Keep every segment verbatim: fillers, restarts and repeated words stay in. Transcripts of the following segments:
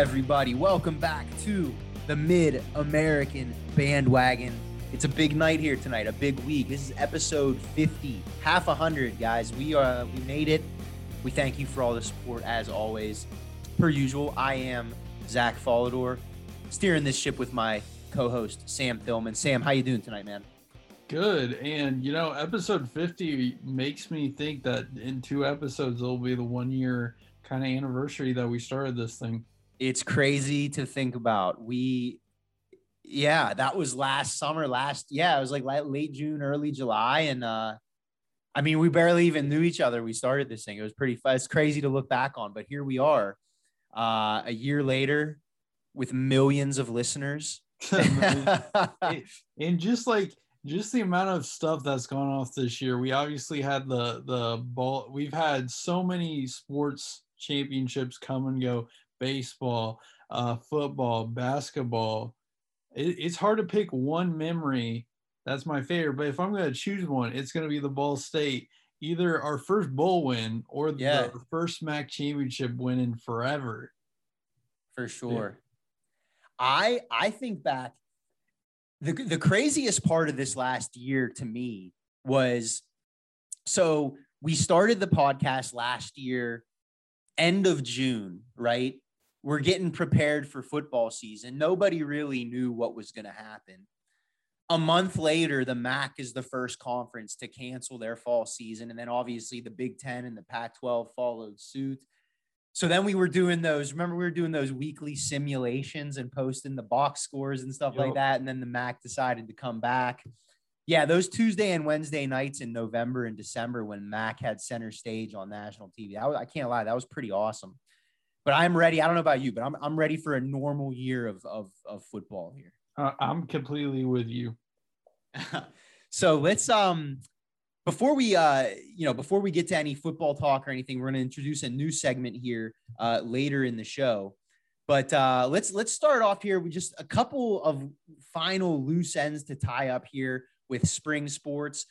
everybody? Welcome back to the Mid-American Bandwagon. It's a big night here tonight, a big week. This is episode fifty, half a hundred, guys. We uh, we made it. We thank you for all the support, as always. Per usual, I am Zach Follador, steering this ship with my co-host, Sam Thillman. Sam, how you doing tonight, man? Good. And, you know, episode fifty makes me think that in two episodes, it'll be the one-year kind of anniversary that we started this thing. It's crazy to think about. We, yeah, that was last summer, last, yeah, it was like late June, early July. And, uh, I mean, we barely even knew each other. We started this thing. It was pretty fun. It's crazy to look back on, but here we are uh, a year later with millions of listeners. and just like, just the amount of stuff that's gone off this year. We obviously had the, the ball. We've had so many sports championships come and go. Baseball, uh, football, basketball. It, it's hard to pick one memory that's my favorite, but if I'm going to choose one, it's going to be the Ball State, either our first bowl win or yeah. the first M A C championship win in forever. For sure. Yeah. I I think back, the the craziest part of this last year to me was, so we started the podcast last year, end of June, right? We're getting prepared for football season. Nobody really knew what was going to happen. A month later, the M A C is the first conference to cancel their fall season. And then obviously the Big Ten and the Pac twelve followed suit. So then we were doing those, remember we were doing those weekly simulations and posting the box scores and stuff yep. like that. And then the M A C decided to come back. Yeah, those Tuesday and Wednesday nights in November and December when M A C had center stage on national T V, I, I can't lie, that was pretty awesome. But I'm ready. I don't know about you, but I'm I'm ready for a normal year of of, of football here. Uh, I'm completely with you. So let's um before we uh you know before we get to any football talk or anything, we're going to introduce a new segment here uh, later in the show. But uh, let's let's start off here with just a couple of final loose ends to tie up here with spring sports.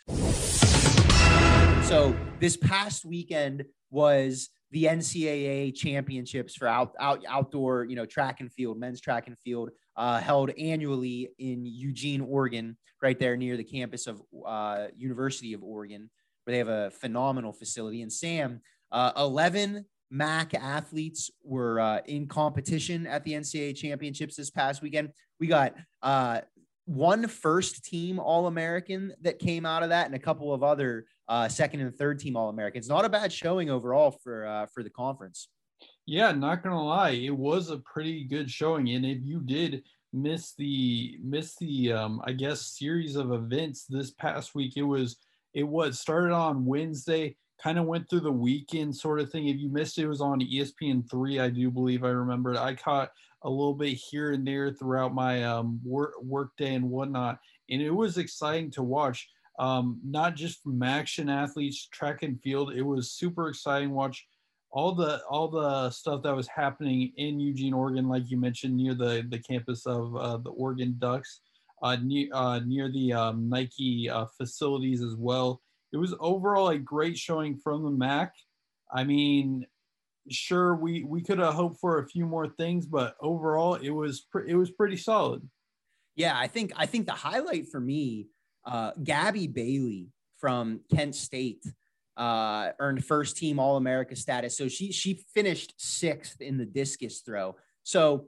So this past weekend was the N C double A championships for out, out outdoor, you know, track and field, men's track and field, uh, held annually in Eugene, Oregon, right there near the campus of uh, University of Oregon, where they have a phenomenal facility. And Sam, uh, eleven M A C athletes were uh, in competition at the N C double A championships this past weekend. We got uh, one first team All-American that came out of that and a couple of other uh, second and third team All-Americans. Not a bad showing overall for, uh, for the conference. Yeah, not going to lie. It was a pretty good showing. And if you did miss the, miss the, um, I guess, series of events this past week, it was, it was started on Wednesday, kind of went through the weekend sort of thing. If you missed it, it was on E S P N three. I do believe I remembered. I caught a little bit here and there throughout my um, work, work day and whatnot. And it was exciting to watch, um, not just from action athletes, track and field. It was super exciting to watch all the all the stuff that was happening in Eugene, Oregon, like you mentioned, near the, the campus of uh, the Oregon Ducks, uh, near, uh, near the um, Nike uh, facilities as well. It was overall a great showing from the M A C. I mean, sure, we, we could have hoped for a few more things, but overall, it was pre- it was pretty solid. Yeah, I think I think the highlight for me, uh, Gabby Bailey from Kent State uh, earned first team All-America status. So she she finished sixth in the discus throw. So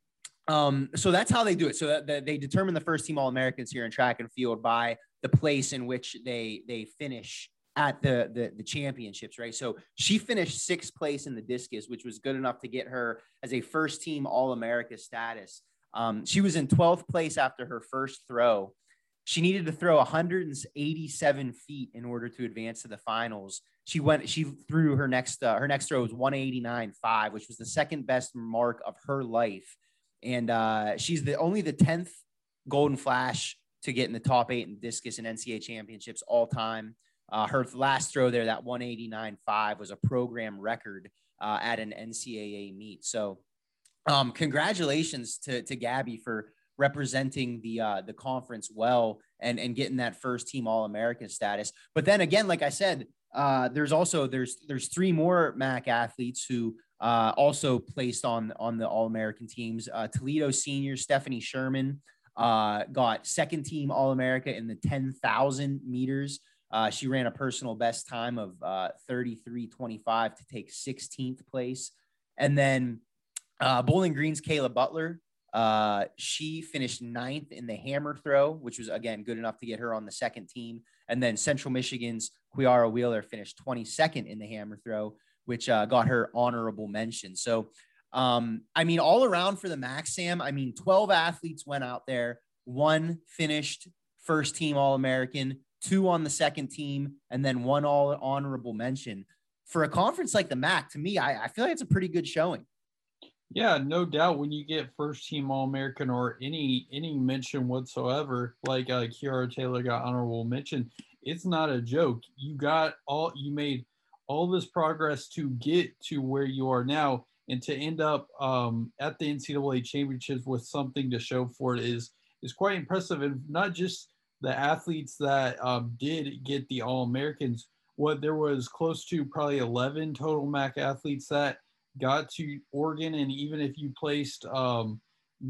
um, so that's how they do it. So that, that they determine the first team All-Americans here in track and field by the place in which they they finish at the, the the championships, right? So she finished sixth place in the discus, which was good enough to get her as a first team All-America status. Um, she was in twelfth place after her first throw. She needed to throw one hundred eighty-seven feet in order to advance to the finals. She went, she threw her next, uh, her next throw was one eighty-nine point five, which was the second best mark of her life. And uh, she's the only the tenth Golden Flash to get in the top eight in discus and N C double A championships all time. Uh, her last throw there, that one eighty-nine point five, was a program record uh, at an N C double A meet. So um, congratulations to, to Gabby for representing the uh, the conference well and, and getting that first team All-American status. But then again, like I said, uh, there's also there's there's three more M A C athletes who uh, also placed on on the All-American teams. Uh, Toledo senior Stephanie Sherman uh, got second team All-America in the ten thousand meters. Uh, she ran a personal best time of uh, thirty-three twenty-five to take sixteenth place. And then uh, Bowling Green's Kayla Butler, uh, she finished ninth in the hammer throw, which was, again, good enough to get her on the second team. And then Central Michigan's Quiara Wheeler finished twenty-second in the hammer throw, which uh, got her honorable mention. So, um, I mean, all around for the M A C, Sam, I mean, twelve athletes went out there. One finished first team All-American, two on the second team, and then one all honorable mention. For a conference like the M A C, to me, I, I feel like it's a pretty good showing. Yeah, no doubt. When you get first team All-American or any any mention whatsoever, like uh, Kiara Taylor got honorable mention, it's not a joke. You got all you made all this progress to get to where you are now, and to end up um, at the N C double A championships with something to show for it is is quite impressive. And not just the athletes that um, did get the All-Americans. What there was close to probably eleven total M A C athletes that got to Oregon, and even if you placed, um,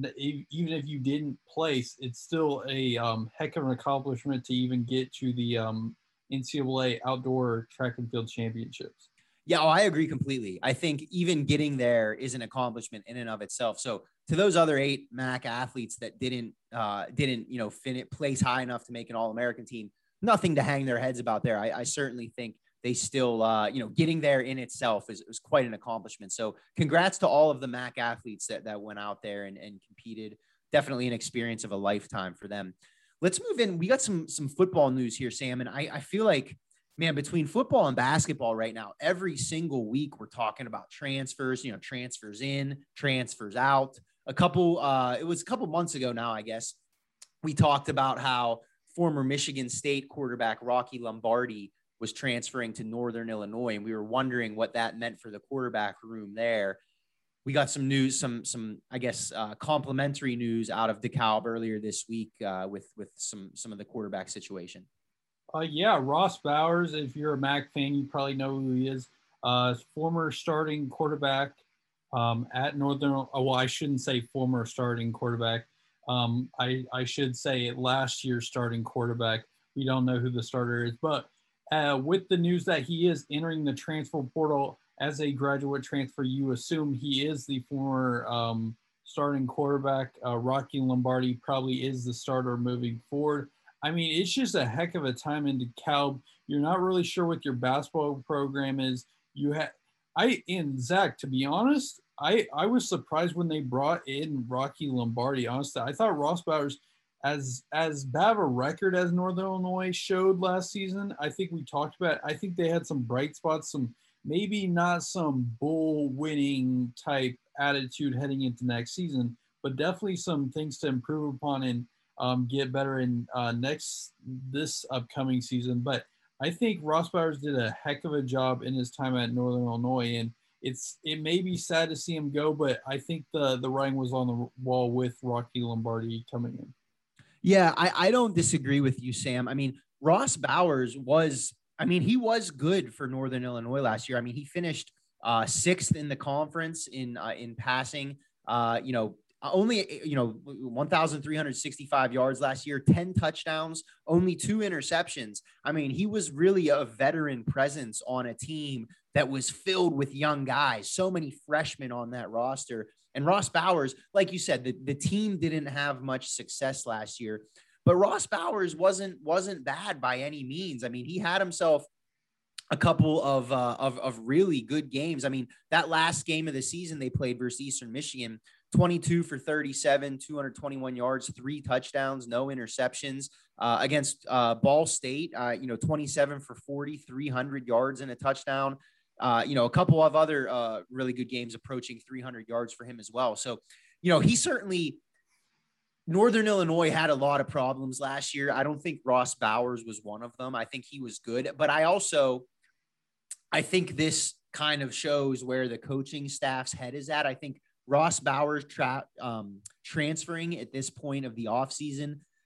even if you didn't place, it's still a um, heck of an accomplishment to even get to the um, N C double A outdoor track and field championships. Yeah, oh, I agree completely. I think even getting there is an accomplishment in and of itself. So to those other eight M A C athletes that didn't, uh, didn't, you know, fin- place high enough to make an All-American team, nothing to hang their heads about there. I, I certainly think they still, uh, you know, getting there in itself is, is quite an accomplishment. So congrats to all of the M A C athletes that, that went out there and, and competed. Definitely an experience of a lifetime for them. Let's move in. We got some, some football news here, Sam. And I, I feel like, man, between football and basketball right now, every single week we're talking about transfers, you know, transfers in, transfers out. A couple, uh, it was a couple months ago now, I guess, we talked about how former Michigan State quarterback Rocky Lombardi was transferring to Northern Illinois, and we were wondering what that meant for the quarterback room there. We got some news, some, some, I guess, uh, complimentary news out of DeKalb earlier this week uh, with, with some, some of the quarterback situation. Uh, yeah, Ross Bowers, if you're a M A C fan, you probably know who he is. Uh, former starting quarterback um, at Northern, oh, well, I shouldn't say former starting quarterback. Um, I, I should say last year's starting quarterback. We don't know who the starter is, but Uh, with the news that he is entering the transfer portal as a graduate transfer, you assume he is the former um, starting quarterback. Uh, Rocky Lombardi probably is the starter moving forward. I mean, it's just a heck of a time in DeKalb. You're not really sure what your basketball program is. You have, I and Zach, to be honest, I I was surprised when they brought in Rocky Lombardi. Honestly, I thought Ross Bowers, as as bad of a record as Northern Illinois showed last season, I think we talked about it. I think they had some bright spots, some maybe not some bull winning type attitude heading into next season, but definitely some things to improve upon and um, get better in uh, next this upcoming season. But I think Ross Bowers did a heck of a job in his time at Northern Illinois, and it's it may be sad to see him go, but I think the the writing was on the wall with Rocky Lombardi coming in. Yeah, I, I don't disagree with you, Sam. I mean, Ross Bowers was, I mean, he was good for Northern Illinois last year. I mean, he finished uh, sixth in the conference in uh, in passing. Uh, you know, only you know one thousand three hundred sixty-five yards last year, ten touchdowns, only two interceptions. I mean, he was really a veteran presence on a team that was filled with young guys. So many freshmen on that roster. And Ross Bowers, like you said, the, the team didn't have much success last year, but Ross Bowers wasn't wasn't bad by any means. I mean, he had himself a couple of, uh, of of really good games. I mean, that last game of the season they played versus Eastern Michigan, twenty-two for thirty-seven, two hundred twenty-one yards, three touchdowns, no interceptions. Uh, against uh, Ball State, uh, you know, twenty-seven for forty, three hundred yards and a touchdown. Uh, you know, a couple of other uh, really good games approaching three hundred yards for him as well. So, you know, he certainly, Northern Illinois had a lot of problems last year. I don't think Ross Bowers was one of them. I think he was good, but I also, I think this kind of shows where the coaching staff's head is at. I think Ross Bowers tra- um, transferring at this point of the offseason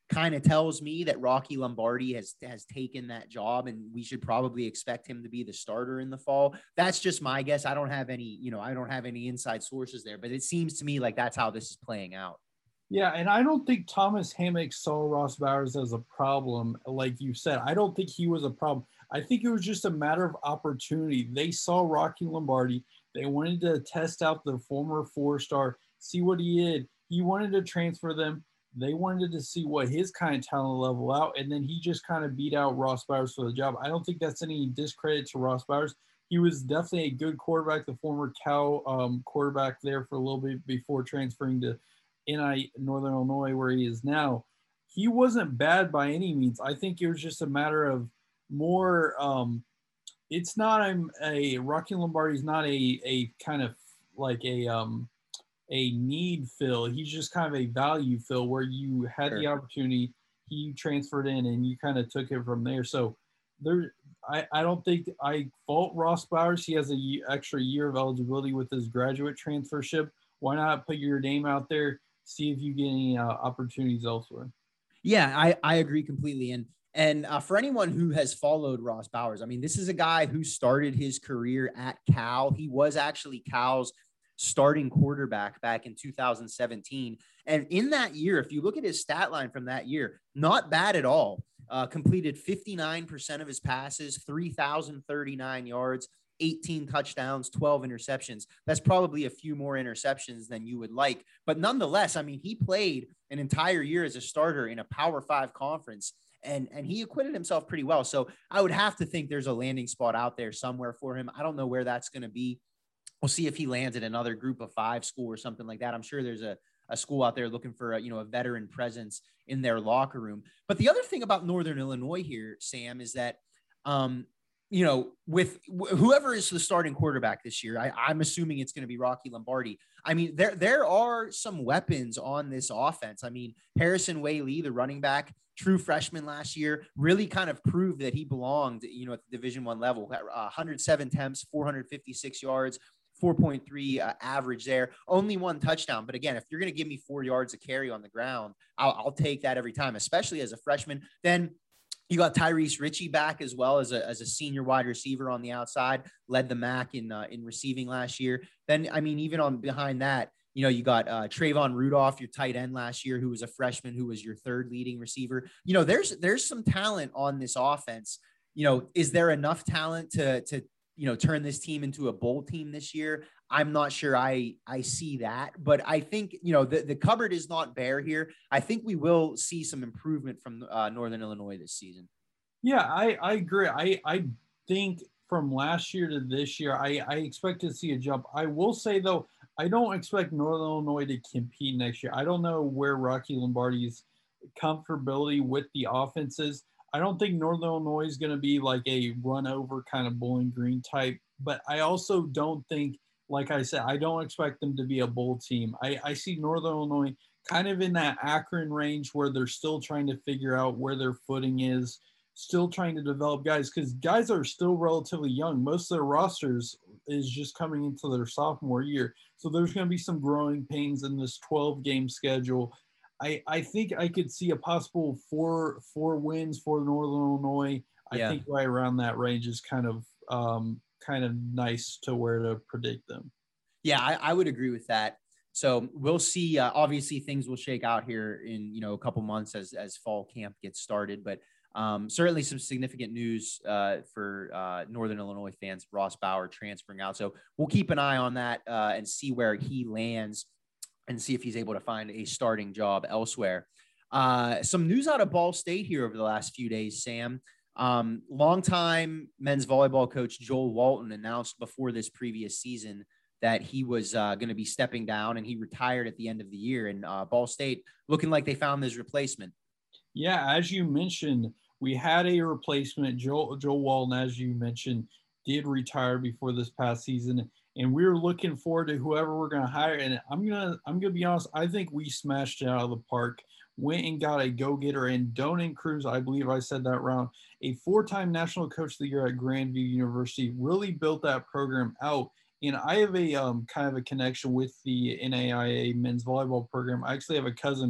kind of tells me that Rocky Lombardi has has taken that job, and we should probably expect him to be the starter in the fall. That's just my guess. I don't have any, you know, I don't have any inside sources there, but it seems to me like that's how this is playing out. Yeah, and I don't think Thomas Hammock saw Ross Bowers as a problem. Like you said, I don't think he was a problem. I think it was just a matter of opportunity. They saw Rocky Lombardi. They wanted to test out the former four-star, see what he did. He wanted to transfer them. They wanted to see what his kind of talent level out, and then he just kind of beat out Ross Bowers for the job. I don't think that's any discredit to Ross Bowers. He was definitely a good quarterback, the former Cal um, quarterback there for a little bit before transferring to N I Northern Illinois, where he is now. He wasn't bad by any means. I think it was just a matter of more. Um, it's not a, a Rocky Lombardi's not a a kind of like a um, a need fill. He's just kind of a value fill where you had sure. the opportunity, he transferred in, and you kind of took it from there. So there, I, I don't think I fault Ross Bowers. He has a extra year of eligibility with his graduate transfership. Why not put your name out there? See if you get any uh, opportunities elsewhere. Yeah, I, I agree completely. And and uh, for anyone who has followed Ross Bowers, I mean, this is a guy who started his career at Cal. He was actually Cal's starting quarterback back in two thousand seventeen. And in that year, if you look at his stat line from that year, not bad at all. Uh, completed fifty-nine percent of his passes, three thousand thirty-nine yards, eighteen touchdowns, twelve interceptions. That's probably a few more interceptions than you would like. But nonetheless, I mean, he played an entire year as a starter in a Power Five conference, and, and he acquitted himself pretty well. So I would have to think there's a landing spot out there somewhere for him. I don't know where that's going to be. We'll see if he lands at another group of five school or something like that. I'm sure there's a, a school out there looking for a, you know, a veteran presence in their locker room. But the other thing about Northern Illinois here, Sam, is that, um, you know, with wh- whoever is the starting quarterback this year, I, I'm assuming it's going to be Rocky Lombardi. I mean, there, there are some weapons on this offense. I mean, Harrison Whaley, the running back, true freshman last year, really kind of proved that he belonged, you know, at the Division One level. Uh, one hundred seven attempts, four hundred fifty-six yards, four point three uh, average there, only one touchdown. But again, if you're going to give me four yards of carry on the ground, I'll, I'll take that every time, especially as a freshman. Then you got Tyrese Ritchie back as well as a, as a senior wide receiver on the outside, led the M A C in uh, in receiving last year. Then, I mean, even on behind that, you know, you got uh, Trayvon Rudolph, your tight end last year, who was a freshman, who was your third leading receiver. You know, there's there's some talent on this offense. You know, is there enough talent to to you know, turn this team into a bowl team this year? I'm not sure I, I see that, but I think, you know, the, the cupboard is not bare here. I think we will see some improvement from uh, Northern Illinois this season. Yeah, I, I agree. I, I think from last year to this year, I, I expect to see a jump. I will say, though, I don't expect Northern Illinois to compete next year. I don't know where Rocky Lombardi's comfortability with the offense is. I don't think Northern Illinois is going to be like a run over kind of Bowling Green type, but I also don't think, like I said, I don't expect them to be a bowl team. I, I see Northern Illinois kind of in that Akron range where they're still trying to figure out where their footing is, still trying to develop guys, because guys are still relatively young. Most of their rosters is just coming into their sophomore year. So there's going to be some growing pains in this twelve game schedule. I, I think I could see a possible four four wins for Northern Illinois. I yeah. think right around that range is kind of um, kind of nice to where to predict them. Yeah, I, I would agree with that. So we'll see. Uh, obviously, things will shake out here in you know a couple months as as fall camp gets started. But um, certainly some significant news uh, for uh, Northern Illinois fans. Ross Bauer transferring out. So we'll keep an eye on that uh, and see where he lands, and see if he's able to find a starting job elsewhere. Uh, some news out of Ball State here over the last few days, Sam. Um, longtime men's volleyball coach Joel Walton announced before this previous season that he was uh, going to be stepping down, and he retired at the end of the year. And uh, Ball State looking like they found his replacement. Yeah, as you mentioned, we had a replacement. Joel, Joel Walton, as you mentioned, did retire before this past season. And we were looking forward to whoever we're going to hire. And I'm gonna I'm gonna be honest. I think we smashed it out of the park. Went and got a go-getter in Donan Cruz. I believe I said that wrong. A four-time National Coach of the Year at Grandview University. Really built that program out. And I have a um, kind of a connection with the N A I A men's volleyball program. I actually have a cousin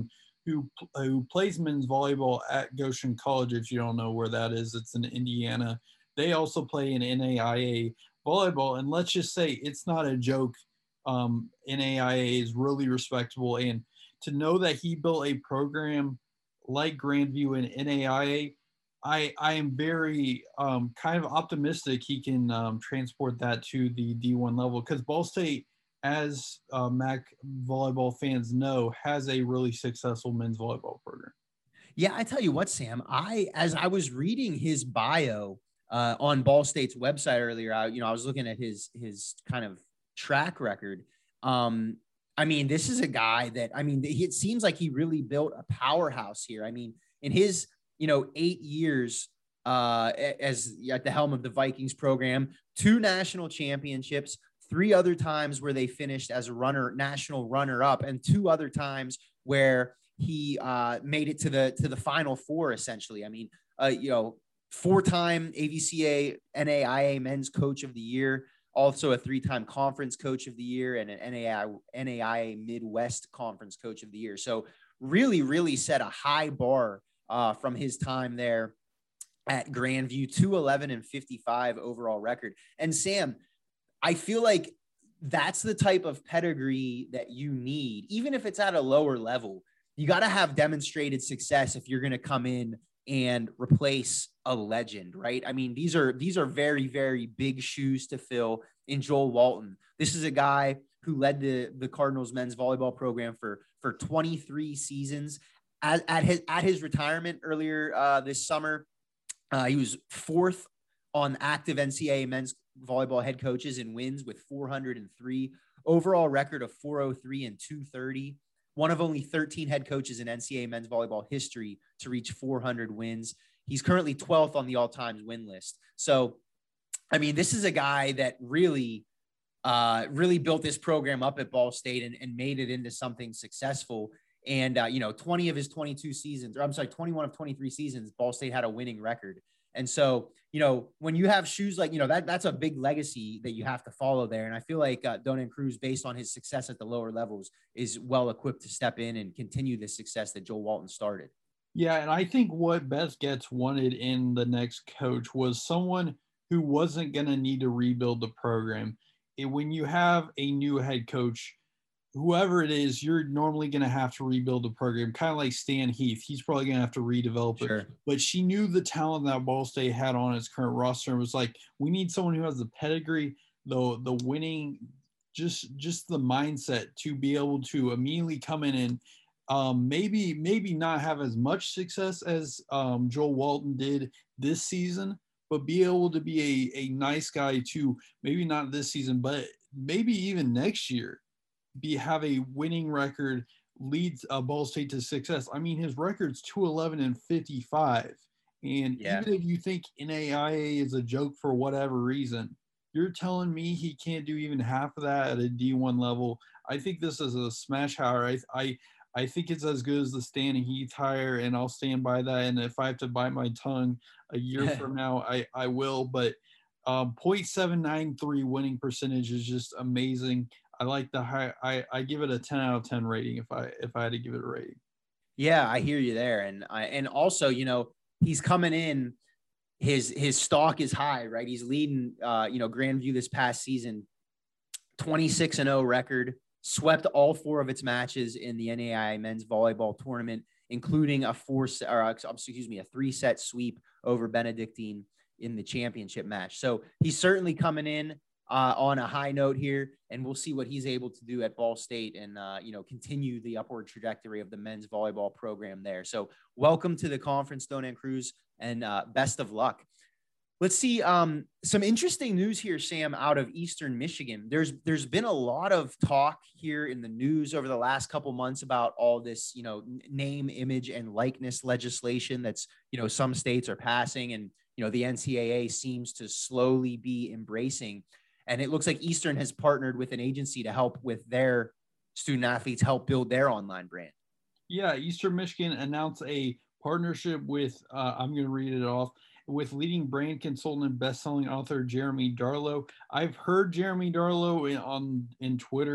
who who plays men's volleyball at Goshen College. If you don't know where that is, it's in Indiana. They also play in N A I A volleyball, and let's just say it's not a joke. Um, N A I A is really respectable, and to know that he built a program like Grandview and N A I A, I I am very um, kind of optimistic he can um, transport that to the D one level, because Ball State, as uh, M A C volleyball fans know, has a really successful men's volleyball program. Yeah, I tell you what, Sam, I as I was reading his bio uh, on Ball State's website earlier, I, you know, I was looking at his his kind of track record. Um, I mean, this is a guy that, I mean, it seems like he really built a powerhouse here. I mean, in his, you know, eight years uh, as at the helm of the Vikings program, two national championships, three other times where they finished as a runner, national runner up, and two other times where he uh, made it to the, to the Final Four, essentially. I mean, uh, you know, four-time A V C A N A I A Men's Coach of the Year, also a three-time Conference Coach of the Year, and an N A I A Midwest Conference Coach of the Year. So really, really set a high bar uh, from his time there at Grandview. Two eleven and fifty-five overall record. And Sam, I feel like that's the type of pedigree that you need, even if it's at a lower level. You got to have demonstrated success if you're going to come in and replace a legend, right? I mean, these are these are very, very big shoes to fill in Joel Walton. This is a guy who led the, the Cardinals men's volleyball program for, for twenty-three seasons. At, at his at his retirement earlier uh, this summer, uh, he was fourth on active N C double A men's volleyball head coaches in wins with four hundred three, overall record of four oh three and two thirty. One of only thirteen head coaches in N C double A men's volleyball history to reach four hundred wins. He's currently twelfth on the all-time win list. So, I mean, this is a guy that really, uh, really built this program up at Ball State and, and made it into something successful. And, uh, you know, twenty of his twenty-two seasons, or I'm sorry, twenty-one of twenty-three seasons, Ball State had a winning record. And so, you know, when you have shoes like, you know, that that's a big legacy that you have to follow there. And I feel like uh, Donan Cruz, based on his success at the lower levels, is well equipped to step in and continue the success that Joel Walton started. Yeah, and I think what Beth Getz wanted in the next coach was someone who wasn't going to need to rebuild the program. It, when you have a new head coach, whoever it is, you're normally going to have to rebuild the program, kind of like Stan Heath. He's probably going to have to redevelop Sure. it. But she knew the talent that Ball State had on its current roster and was like, we need someone who has the pedigree, the the winning, just just the mindset to be able to immediately come in and um, maybe maybe not have as much success as um, Joel Walton did this season, but be able to be a, a nice guy to maybe not this season, but maybe even next year. Be have a winning record, leads uh, Ball State to success. I mean, his record's two eleven and fifty-five. And yeah. Even if you think N A I A is a joke for whatever reason, you're telling me he can't do even half of that at a D one level. I think this is a smash hire. I I, I think it's as good as the Stan Heath hire, and I'll stand by that. And if I have to bite my tongue a year from now, I, I will. But um, point seven nine three winning percentage is just amazing. I like the high. I, I give it a ten out of ten rating if I if I had to give it a rating. Yeah, I hear you there, and I and also, you know, he's coming in. His his stock is high, right? He's leading, uh, you know, Grandview this past season, twenty-six and oh record, swept all four of its matches in the N A I A men's volleyball tournament, including a four or excuse me, a three set sweep over Benedictine in the championship match. So he's certainly coming in Uh, on a high note here, and we'll see what he's able to do at Ball State and, uh, you know, continue the upward trajectory of the men's volleyball program there. So welcome to the conference, Donan Cruz, and uh, best of luck. Let's see um, some interesting news here, Sam, out of Eastern Michigan. There's there's been a lot of talk here in the news over the last couple months about all this, you know, name, image, and likeness legislation that's, you know, some states are passing, and, you know, the N C double A seems to slowly be embracing. And it looks like Eastern has partnered with an agency to help with their student athletes, help build their online brand. Yeah, Eastern Michigan announced a partnership with, uh, I'm going to read it off, with leading brand consultant and best-selling author Jeremy Darlow. I've heard Jeremy Darlow in, on in Twitter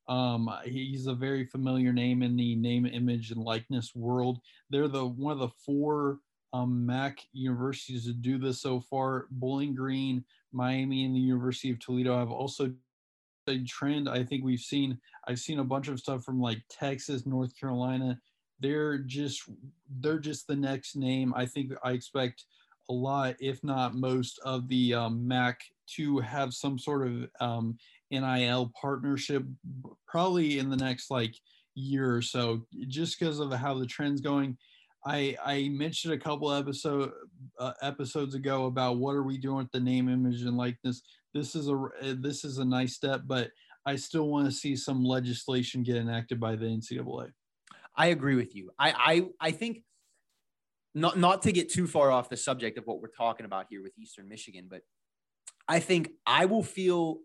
Um, he's a very familiar name in the name, image, and likeness world. They're the one of the four um, M A C universities to do this so far. Bowling Green, Miami, and the University of Toledo have also a trend. I think we've seen. I've seen a bunch of stuff from like Texas, North Carolina. They're just they're just the next name. I think I expect a lot, if not most, of the um, M A C to have some sort of um, N I L partnership probably in the next like year or so, just because of how the trend's going. I, I mentioned a couple episode uh, episodes ago about what are we doing with the name, image, and likeness. This is a this is a nice step, but I still want to see some legislation get enacted by the N C double A. I agree with you. I I I think not not to get too far off the subject of what we're talking about here with Eastern Michigan, but I think I will feel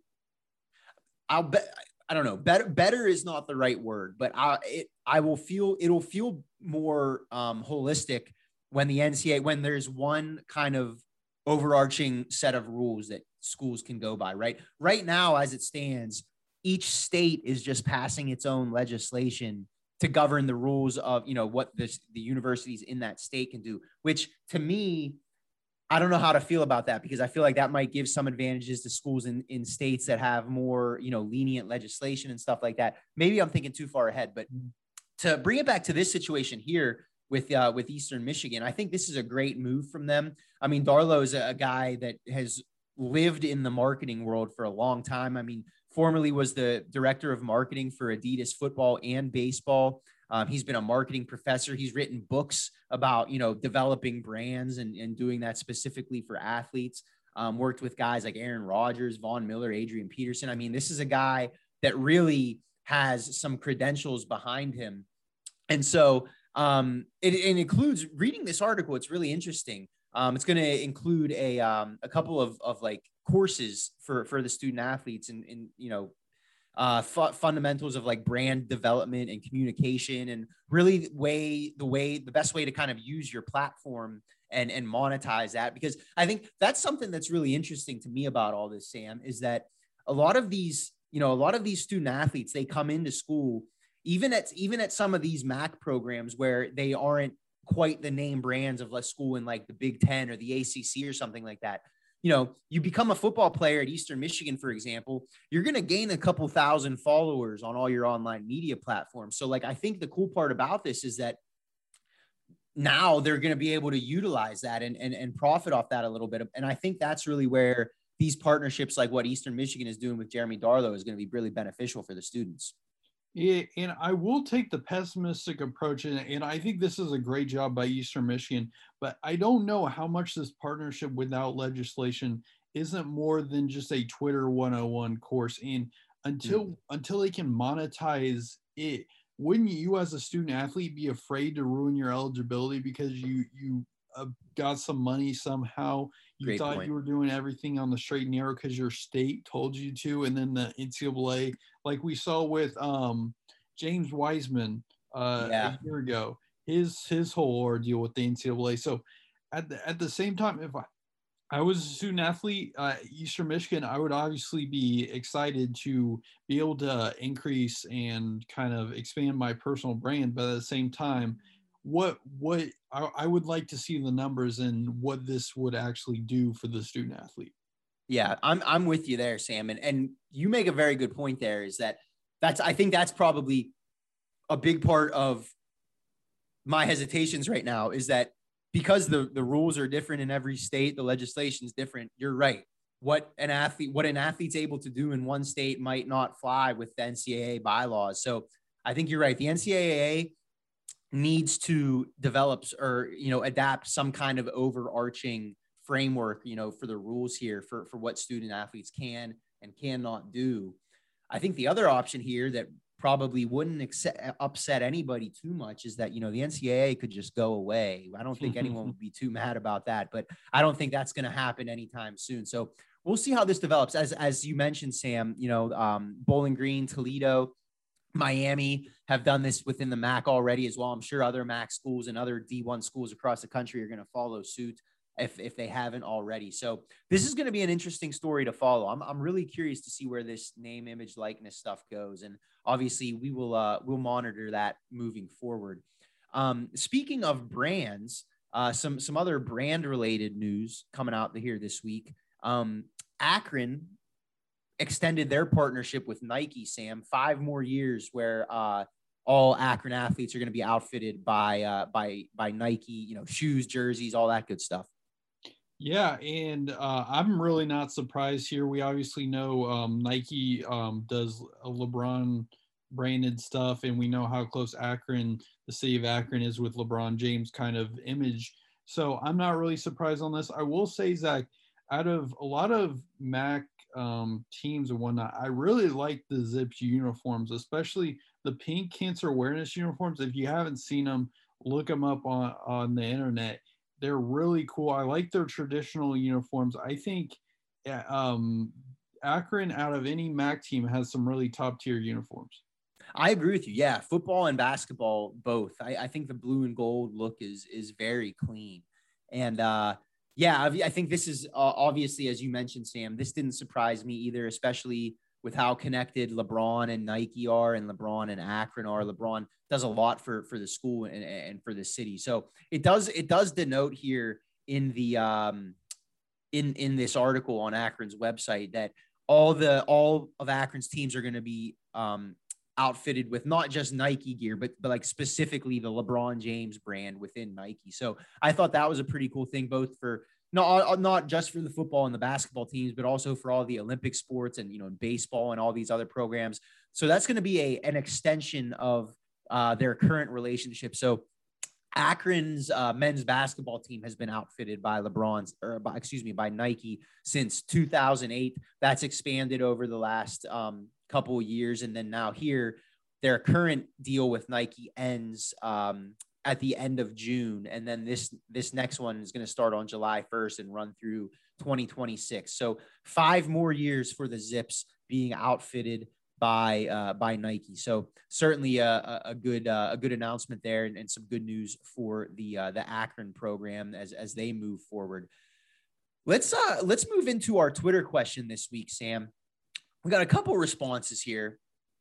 I'll bet I don't know, better better is not the right word, but I it I will feel it'll feel more um, holistic when the N C double A when there's one kind of overarching set of rules that schools can go by, right? Right now, as it stands, each state is just passing its own legislation to govern the rules of, you know, what this, the universities in that state can do, which to me, I don't know how to feel about that, because I feel like that might give some advantages to schools in, in states that have more, you know, lenient legislation and stuff like that. Maybe I'm thinking too far ahead, but to bring it back to this situation here with, uh, with Eastern Michigan, I think this is a great move from them. I mean, Darlow is a, a guy that has lived in the marketing world for a long time. I mean, formerly was the director of marketing for Adidas football and baseball. Um, he's been a marketing professor. He's written books about, you know, developing brands and, and doing that specifically for athletes. Um, worked with guys like Aaron Rodgers, Von Miller, Adrian Peterson. I mean, this is a guy that really has some credentials behind him. And so um, it, it includes reading this article. It's really interesting. Um, it's going to include a um, a couple of of like courses for for the student athletes and, and you know, uh, fu- fundamentals of like brand development and communication, and really way the way the best way to kind of use your platform and and monetize that. Because I think that's something that's really interesting to me about all this, Sam, is that a lot of these, you know, a lot of these student athletes, they come into school, even at even at some of these M A C programs where they aren't quite the name brands of a school in like the Big Ten or the A C C or something like that. You know, you become a football player at Eastern Michigan, for example, you're going to gain a couple thousand followers on all your online media platforms. So like, I think the cool part about this is that now they're going to be able to utilize that and, and, and profit off that a little bit. And I think that's really where these partnerships, like what Eastern Michigan is doing with Jeremy Darlow, is going to be really beneficial for the students. Yeah, and I will take the pessimistic approach, and, and I think this is a great job by Eastern Michigan, but I don't know how much this partnership without legislation isn't more than just a Twitter one oh one course. And until mm. until they can monetize it, wouldn't you as a student athlete be afraid to ruin your eligibility because you you uh, got some money somehow? You Great thought point. You were doing everything on the straight and narrow because your state told you to, and then the N C double A, like we saw with um, James Wiseman uh, yeah. a year ago, his his whole ordeal with the N C double A. So at the at the same time, if I I was a student athlete at uh, Eastern Michigan, I would obviously be excited to be able to increase and kind of expand my personal brand. But at the same time, what what I, I would like to see the numbers and what this would actually do for the student athlete. Yeah, I'm I'm with you there, Sam. And and you make a very good point there, is that that's I think that's probably a big part of my hesitations right now, is that because the, the rules are different in every state, the legislation is different. You're right. What an athlete, what an athlete's able to do in one state might not fly with the N C double A bylaws. So I think you're right. The N C double A needs to develop or, you know, adapt some kind of overarching framework, you know, for the rules here for, for what student athletes can and cannot do. I think the other option here that probably wouldn't accept, upset anybody too much is that, you know, the N C double A could just go away. I don't think anyone would be too mad about that, but I don't think that's going to happen anytime soon. So we'll see how this develops. As, as you mentioned, Sam, you know, um, Bowling Green, Toledo, Miami have done this within the M A C already as well. I'm sure other M A C schools and other D one schools across the country are going to follow suit. if, if they haven't already. So this is going to be an interesting story to follow. I'm, I'm really curious to see where this name, image, likeness stuff goes. And obviously we will, uh, we'll monitor that moving forward. Um, speaking of brands, uh, some, some other brand related news coming out here this week. Um, Akron extended their partnership with Nike, Sam, five more years where, uh, all Akron athletes are going to be outfitted by, uh, by, by Nike, you know, shoes, jerseys, all that good stuff. Yeah, and uh, I'm really not surprised here. We obviously know um, Nike um, does a LeBron branded stuff, and we know how close Akron, the city of Akron, is with LeBron James kind of image. So I'm not really surprised on this. I will say, Zach, out of a lot of M A C um, teams and whatnot, I really like the Zips uniforms, especially the pink cancer awareness uniforms. If you haven't seen them, look them up on, on the internet. They're really cool. I like their traditional uniforms. I think um, Akron, out of any M A C team, has some really top tier uniforms. I agree with you. Yeah, football and basketball both. I, I think the blue and gold look is is very clean, and uh, yeah, I, I think this is uh, obviously, as you mentioned, Sam. This didn't surprise me either, especially with how connected LeBron and Nike are, and LeBron and Akron are. LeBron does a lot for, for the school and, and for the city. So it does, it does denote here in the, um, in, in this article on Akron's website that all the, all of Akron's teams are going to be, um, outfitted with not just Nike gear, but, but like specifically the LeBron James brand within Nike. So I thought that was a pretty cool thing, both for, Not, not just for the football and the basketball teams, but also for all the Olympic sports and, you know, baseball and all these other programs. So that's going to be a, an extension of uh, their current relationship. So Akron's uh, men's basketball team has been outfitted by LeBron's, or by, excuse me, by Nike since two thousand eight. That's expanded over the last um, couple of years. And then now here, their current deal with Nike ends um, at the end of June. And then this, this next one is going to start on July first and run through twenty twenty-six. So five more years for the Zips being outfitted by, uh, by Nike. So certainly a, a good, uh, a good announcement there, and, and some good news for the, uh, the Akron program as, as they move forward. Let's, uh, let's move into our Twitter question this week, Sam. We got a couple responses here.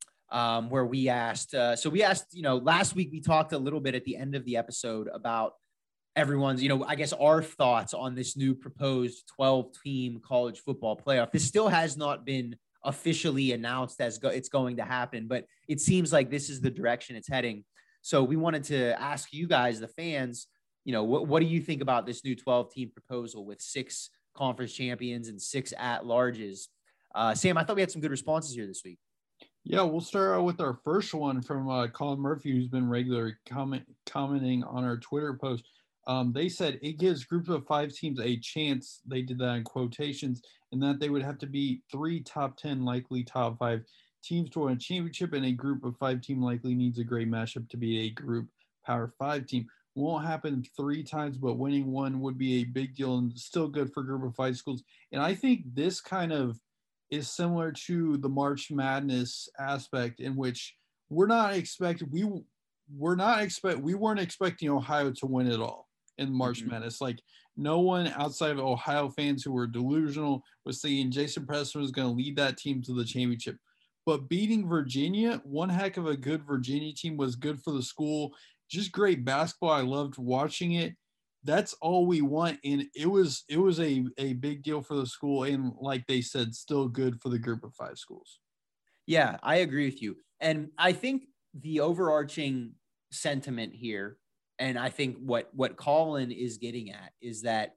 Um, where we asked, uh, so we asked, you know, last week we talked a little bit at the end of the episode about everyone's, you know, I guess our thoughts on this new proposed twelve team college football playoff. This still has not been officially announced as go- it's going to happen, but it seems like this is the direction it's heading. So we wanted to ask you guys, the fans, you know, what, what do you think about this new twelve team proposal with six conference champions and six at-larges? Uh, Sam, I thought we had some good responses here this week. Yeah, we'll start out with our first one from uh, Colin Murphy, who's been regular comment commenting on our Twitter post. Um, they said it gives groups of five teams a chance. They did that in quotations, and that they would have to be three top ten, likely top five teams to win a championship, and a group of five team likely needs a great matchup to be a group power five team. Won't happen three times, but winning one would be a big deal and still good for group of five schools. And I think this kind of is similar to the March Madness aspect, in which we're not expecting, we we're not expect, we weren't expecting Ohio to win it all in March mm-hmm. Madness. Like, no one outside of Ohio fans who were delusional was thinking Jason Preston was going to lead that team to the championship. But beating Virginia, one heck of a good Virginia team, was good for the school. Just great basketball. I loved watching it. That's all we want, and it was it was a, a big deal for the school, and like they said, still good for the group of five schools. Yeah, I agree with you. And I think the overarching sentiment here, and I think what what Colin is getting at, is that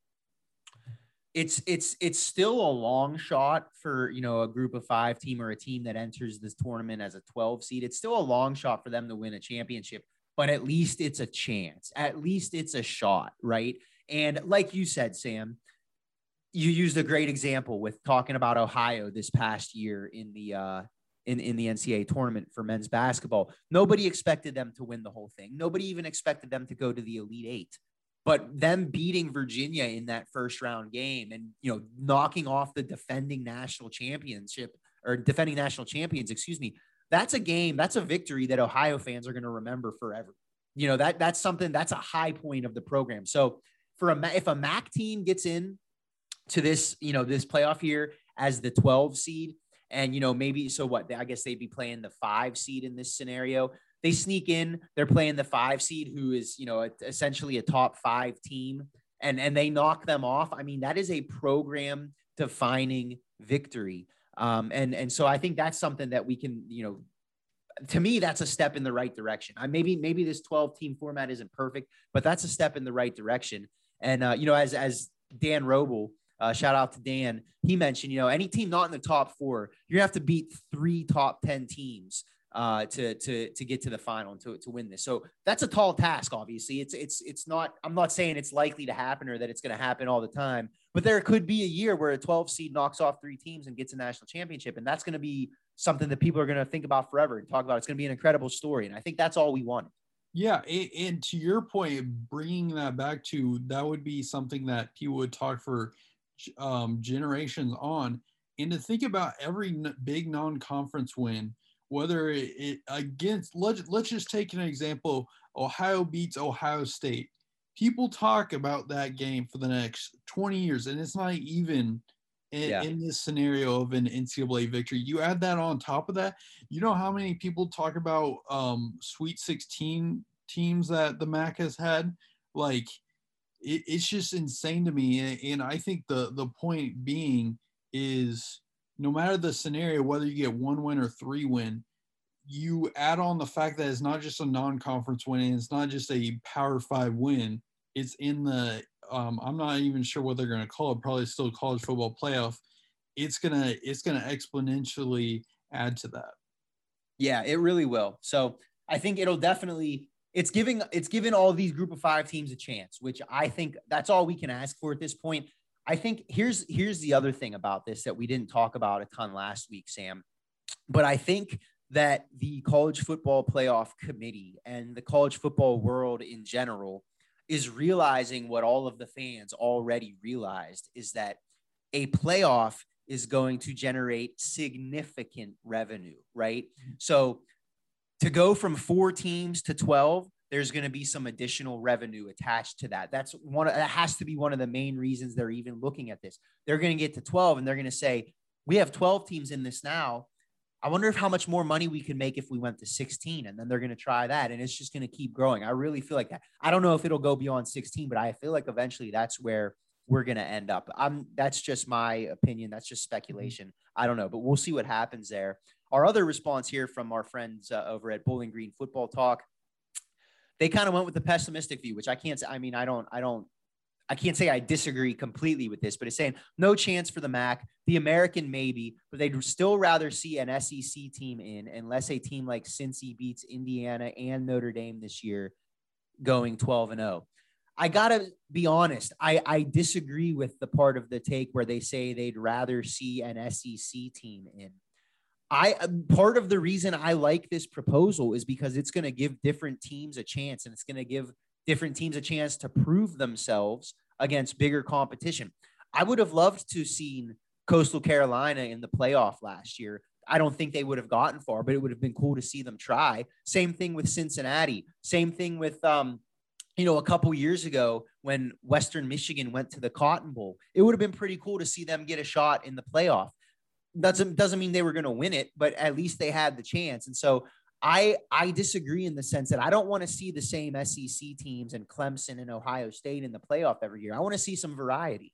it's it's it's still a long shot for, you know, a group of five team or a team that enters this tournament as a twelve seed. It's still a long shot for them to win a championship. But at least it's a chance. At least it's a shot, right? And like you said, Sam, you used a great example with talking about Ohio this past year in the uh, in, in the N C double A tournament for men's basketball. Nobody expected them to win the whole thing. Nobody even expected them to go to the Elite Eight. But them beating Virginia in that first round game and, you know, knocking off the defending national championship or defending national champions, excuse me, that's a game, that's a victory that Ohio fans are going to remember forever. You know, that that's something, that's a high point of the program. So for a if a M A C team gets in to this, you know, this playoff here as the twelve seed, and, you know, maybe, so what, I guess they'd be playing the five seed in this scenario. They sneak in, they're playing the five seed, who is, you know, essentially a top five team, and, and they knock them off. I mean, that is a program defining victory. Um, and, and so I think that's something that we can, you know, to me, that's a step in the right direction. I maybe, maybe this twelve team format isn't perfect, but that's a step in the right direction. And, uh, you know, as, as Dan Roble, Uh, shout out to Dan. He mentioned, you know, any team not in the top four, you're gonna have to beat three top ten teams uh, to to to get to the final and to to win this. So that's a tall task. Obviously, it's it's it's not. I'm not saying it's likely to happen or that it's going to happen all the time, but there could be a year where a twelve seed knocks off three teams and gets a national championship, and that's going to be something that people are going to think about forever and talk about. It's going to be an incredible story, and I think that's all we want. Yeah, and to your point, bringing that back to that would be something that people would talk for um, generations on. And to think about every n- big non-conference win, whether it, it against, let's, let's just take an example, Ohio beats Ohio State. People talk about that game for the next twenty years, and it's not even in, yeah. in this scenario of an N C double A victory. You add that on top of that, you know how many people talk about um, Sweet sixteen teams that the M A C has had? Like, it, it's just insane to me. And, and I think the the point being is, no matter the scenario, whether you get one win or three win, you add on the fact that it's not just a non-conference win, and it's not just a Power Five win. It's in the um, I'm not even sure what they're going to call it. Probably still college football playoff. It's gonna it's gonna exponentially add to that. Yeah, it really will. So I think it'll definitely. It's giving it's giving all these group of five teams a chance, which I think that's all we can ask for at this point. I think here's here's the other thing about this that we didn't talk about a ton last week, Sam. But I think that the college football playoff committee and the college football world in general is realizing what all of the fans already realized, is that a playoff is going to generate significant revenue, right? So to go from four teams to twelve, there's going to be some additional revenue attached to that. That's one. That has to be one of the main reasons they're even looking at this. They're going to get to twelve, and they're going to say, we have twelve teams in this now. I wonder if how much more money we could make if we went to sixteen, and then they're going to try that, and it's just going to keep growing. I really feel like that. I don't know if it'll go beyond sixteen, but I feel like eventually that's where we're going to end up. I'm, that's just my opinion. That's just speculation. I don't know, but we'll see what happens there. Our other response here from our friends uh, over at Bowling Green Football Talk, they kind of went with the pessimistic view, which I can't say. I mean, I don't, I don't, I can't say I disagree completely with this, but it's saying no chance for the M A C, the American maybe, but they'd still rather see an S E C team in, unless a team like Cincy beats Indiana and Notre Dame this year, going twelve and oh. I gotta be honest. I, I disagree with the part of the take where they say they'd rather see an S E C team in. I part of the reason I like this proposal is because it's going to give different teams a chance, and it's going to give different teams a chance to prove themselves against bigger competition. I would have loved to seen Coastal Carolina in the playoff last year. I don't think they would have gotten far, but it would have been cool to see them try. Same thing with Cincinnati. Same thing with, um, you know, a couple years ago when Western Michigan went to the Cotton Bowl. It would have been pretty cool to see them get a shot in the playoff. Doesn't doesn't mean they were going to win it, but at least they had the chance. And so I I disagree in the sense that I don't want to see the same S E C teams and Clemson and Ohio State in the playoff every year. I want to see some variety.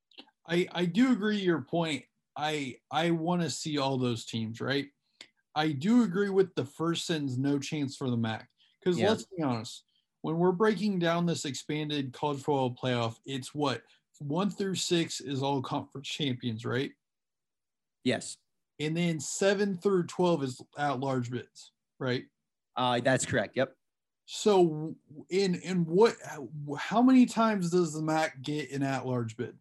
I I do agree your point. I I want to see all those teams, right? I do agree with the first sentence, no chance for the M A C. Because yeah. Let's be honest, when we're breaking down this expanded college football playoff, it's what? One through six is all conference champions, right? Yes. And then seven through twelve is at-large bids, right? Uh, that's correct. Yep. So in in what how many times does the M A C get an at-large bid?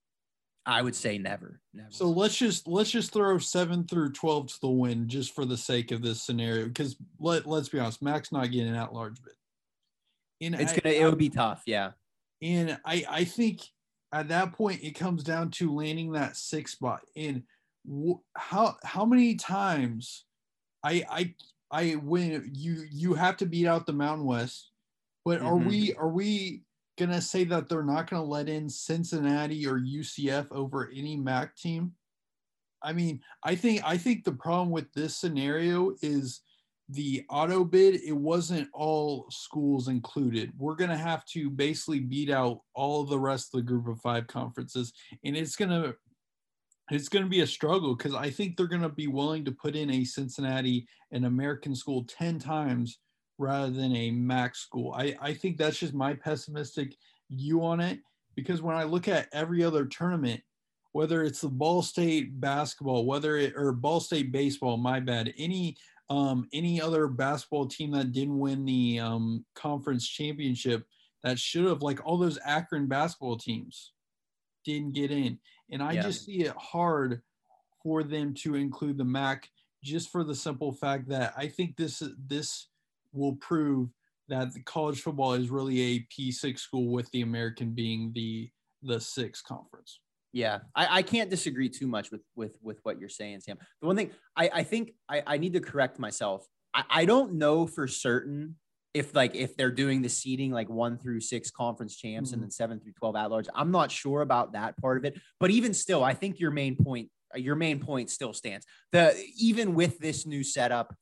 I would say never. Never. So let's just let's just throw seven through twelve to the wind just for the sake of this scenario, because let let's be honest, M A C's not getting an at-large bid. And it's I, gonna it would be tough, yeah. And I I think at that point it comes down to landing that sixth spot. And how how many times I I I when you you have to beat out the Mountain West, but mm-hmm. are we are we going to say that they're not going to let in Cincinnati or U C F over any M A C team. I mean, I think I think the problem with this scenario is the auto bid. It wasn't all schools included. We're going to have to basically beat out all of the rest of the group of five conferences, and it's going to it's going to be a struggle because I think they're going to be willing to put in a Cincinnati, an American school, ten times rather than a M A C school. I, I think that's just my pessimistic view on it, because when I look at every other tournament, whether it's the Ball State basketball, whether it or Ball State baseball, my bad, any um, any other basketball team that didn't win the um, conference championship that should have, like all those Akron basketball teams, didn't get in. And I yeah. just see it hard for them to include the M A C, just for the simple fact that I think this this will prove that the college football is really a P six school, with the American being the the six conference. Yeah, I, I can't disagree too much with with with what you're saying, Sam. The one thing I, I think I, I need to correct myself. I, I don't know for certain if like if they're doing the seeding like one through six conference champs mm-hmm. and then seven through twelve at large. I'm not sure about that part of it, but even still, I think your main point your main point still stands. The even with this new setup,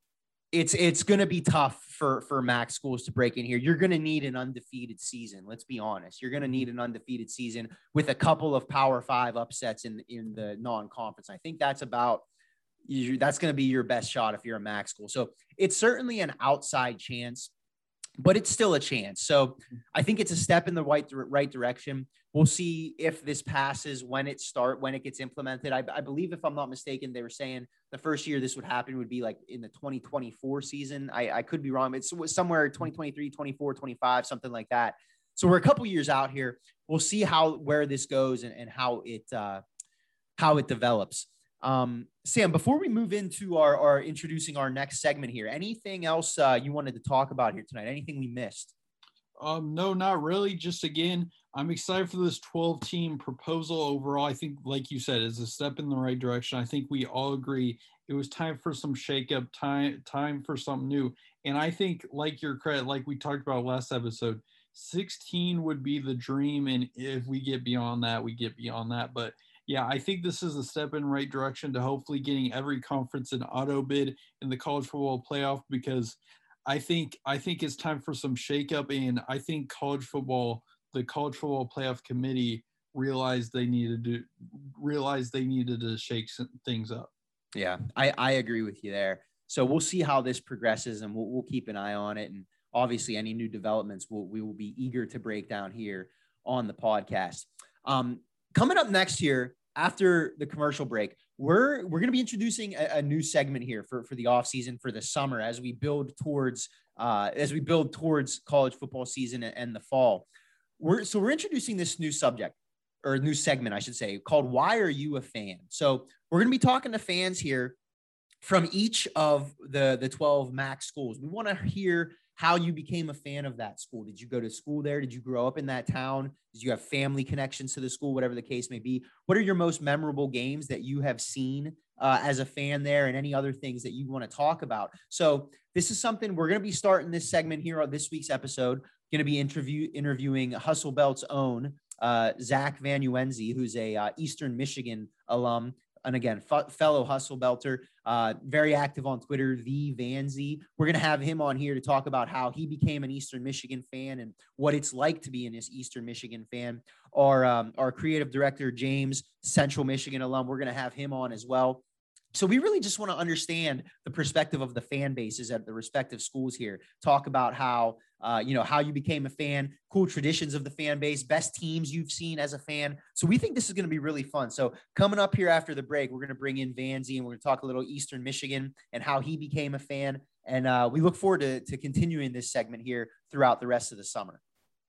it's it's going to be tough for for M A C schools to break in here. You're going to need an undefeated season. Let's be honest. You're going to need an undefeated season with a couple of Power Five upsets in in the non-conference. I think that's about you. That's going to be your best shot if you're a M A C school. So it's certainly an outside chance, but it's still a chance. So I think it's a step in the right right direction. We'll see if this passes, when it start, when it gets implemented. I, I believe, if I'm not mistaken, they were saying the first year this would happen would be like in the twenty twenty-four season. I, I could be wrong. It's somewhere twenty twenty-three, twenty-four, twenty-five, something like that. So we're a couple years out here. We'll see how, where this goes and, and how it, uh, how it develops. Um, Sam, before we move into our, our introducing our next segment here, anything else uh, you wanted to talk about here tonight? Anything we missed? Um, no, not really. Just again, I'm excited for this twelve team proposal overall. I think, like you said, is a step in the right direction. I think we all agree it was time for some shakeup, time, time for something new. And I think, like your credit, like we talked about last episode, sixteen would be the dream. And if we get beyond that, we get beyond that. But yeah, I think this is a step in the right direction to hopefully getting every conference an auto bid in the college football playoff, because I think I think it's time for some shakeup, and I think college football, the college football playoff committee, realized they needed to realized they needed to shake some things up. Yeah, I, I agree with you there. So we'll see how this progresses, and we'll we'll keep an eye on it. And obviously, any new developments, we'll, we will be eager to break down here on the podcast. Um, coming up next here, after the commercial break, we're we're going to be introducing a, a new segment here for, for the off season, for the summer, as we build towards uh, as we build towards college football season and, and the fall. We're so we're introducing this new subject, or new segment, I should say, called "Why Are You a Fan?" So we're going to be talking to fans here from each of the the twelve M A C schools. We want to hear how you became a fan of that school. Did you go to school there? Did you grow up in that town? Did you have family connections to the school? Whatever the case may be. What are your most memorable games that you have seen uh, as a fan there, and any other things that you want to talk about? So this is something we're going to be starting this segment here on this week's episode. Going to be interview interviewing Hustle Belt's own uh, Zach Van Uenzi, who's a uh, Eastern Michigan alum. And again, f- fellow Hustle Belter, uh, very active on Twitter, the Vanzy. We're going to have him on here to talk about how he became an Eastern Michigan fan and what it's like to be an Eastern Michigan fan. Our, um, our creative director, James, Central Michigan alum, we're going to have him on as well. So we really just want to understand the perspective of the fan bases at the respective schools here. Talk about how, uh, you know, how you became a fan, cool traditions of the fan base, best teams you've seen as a fan. So we think this is going to be really fun. So coming up here after the break, we're going to bring in Vanzy, and we're going to talk a little Eastern Michigan and how he became a fan. And uh, we look forward to, to continuing this segment here throughout the rest of the summer.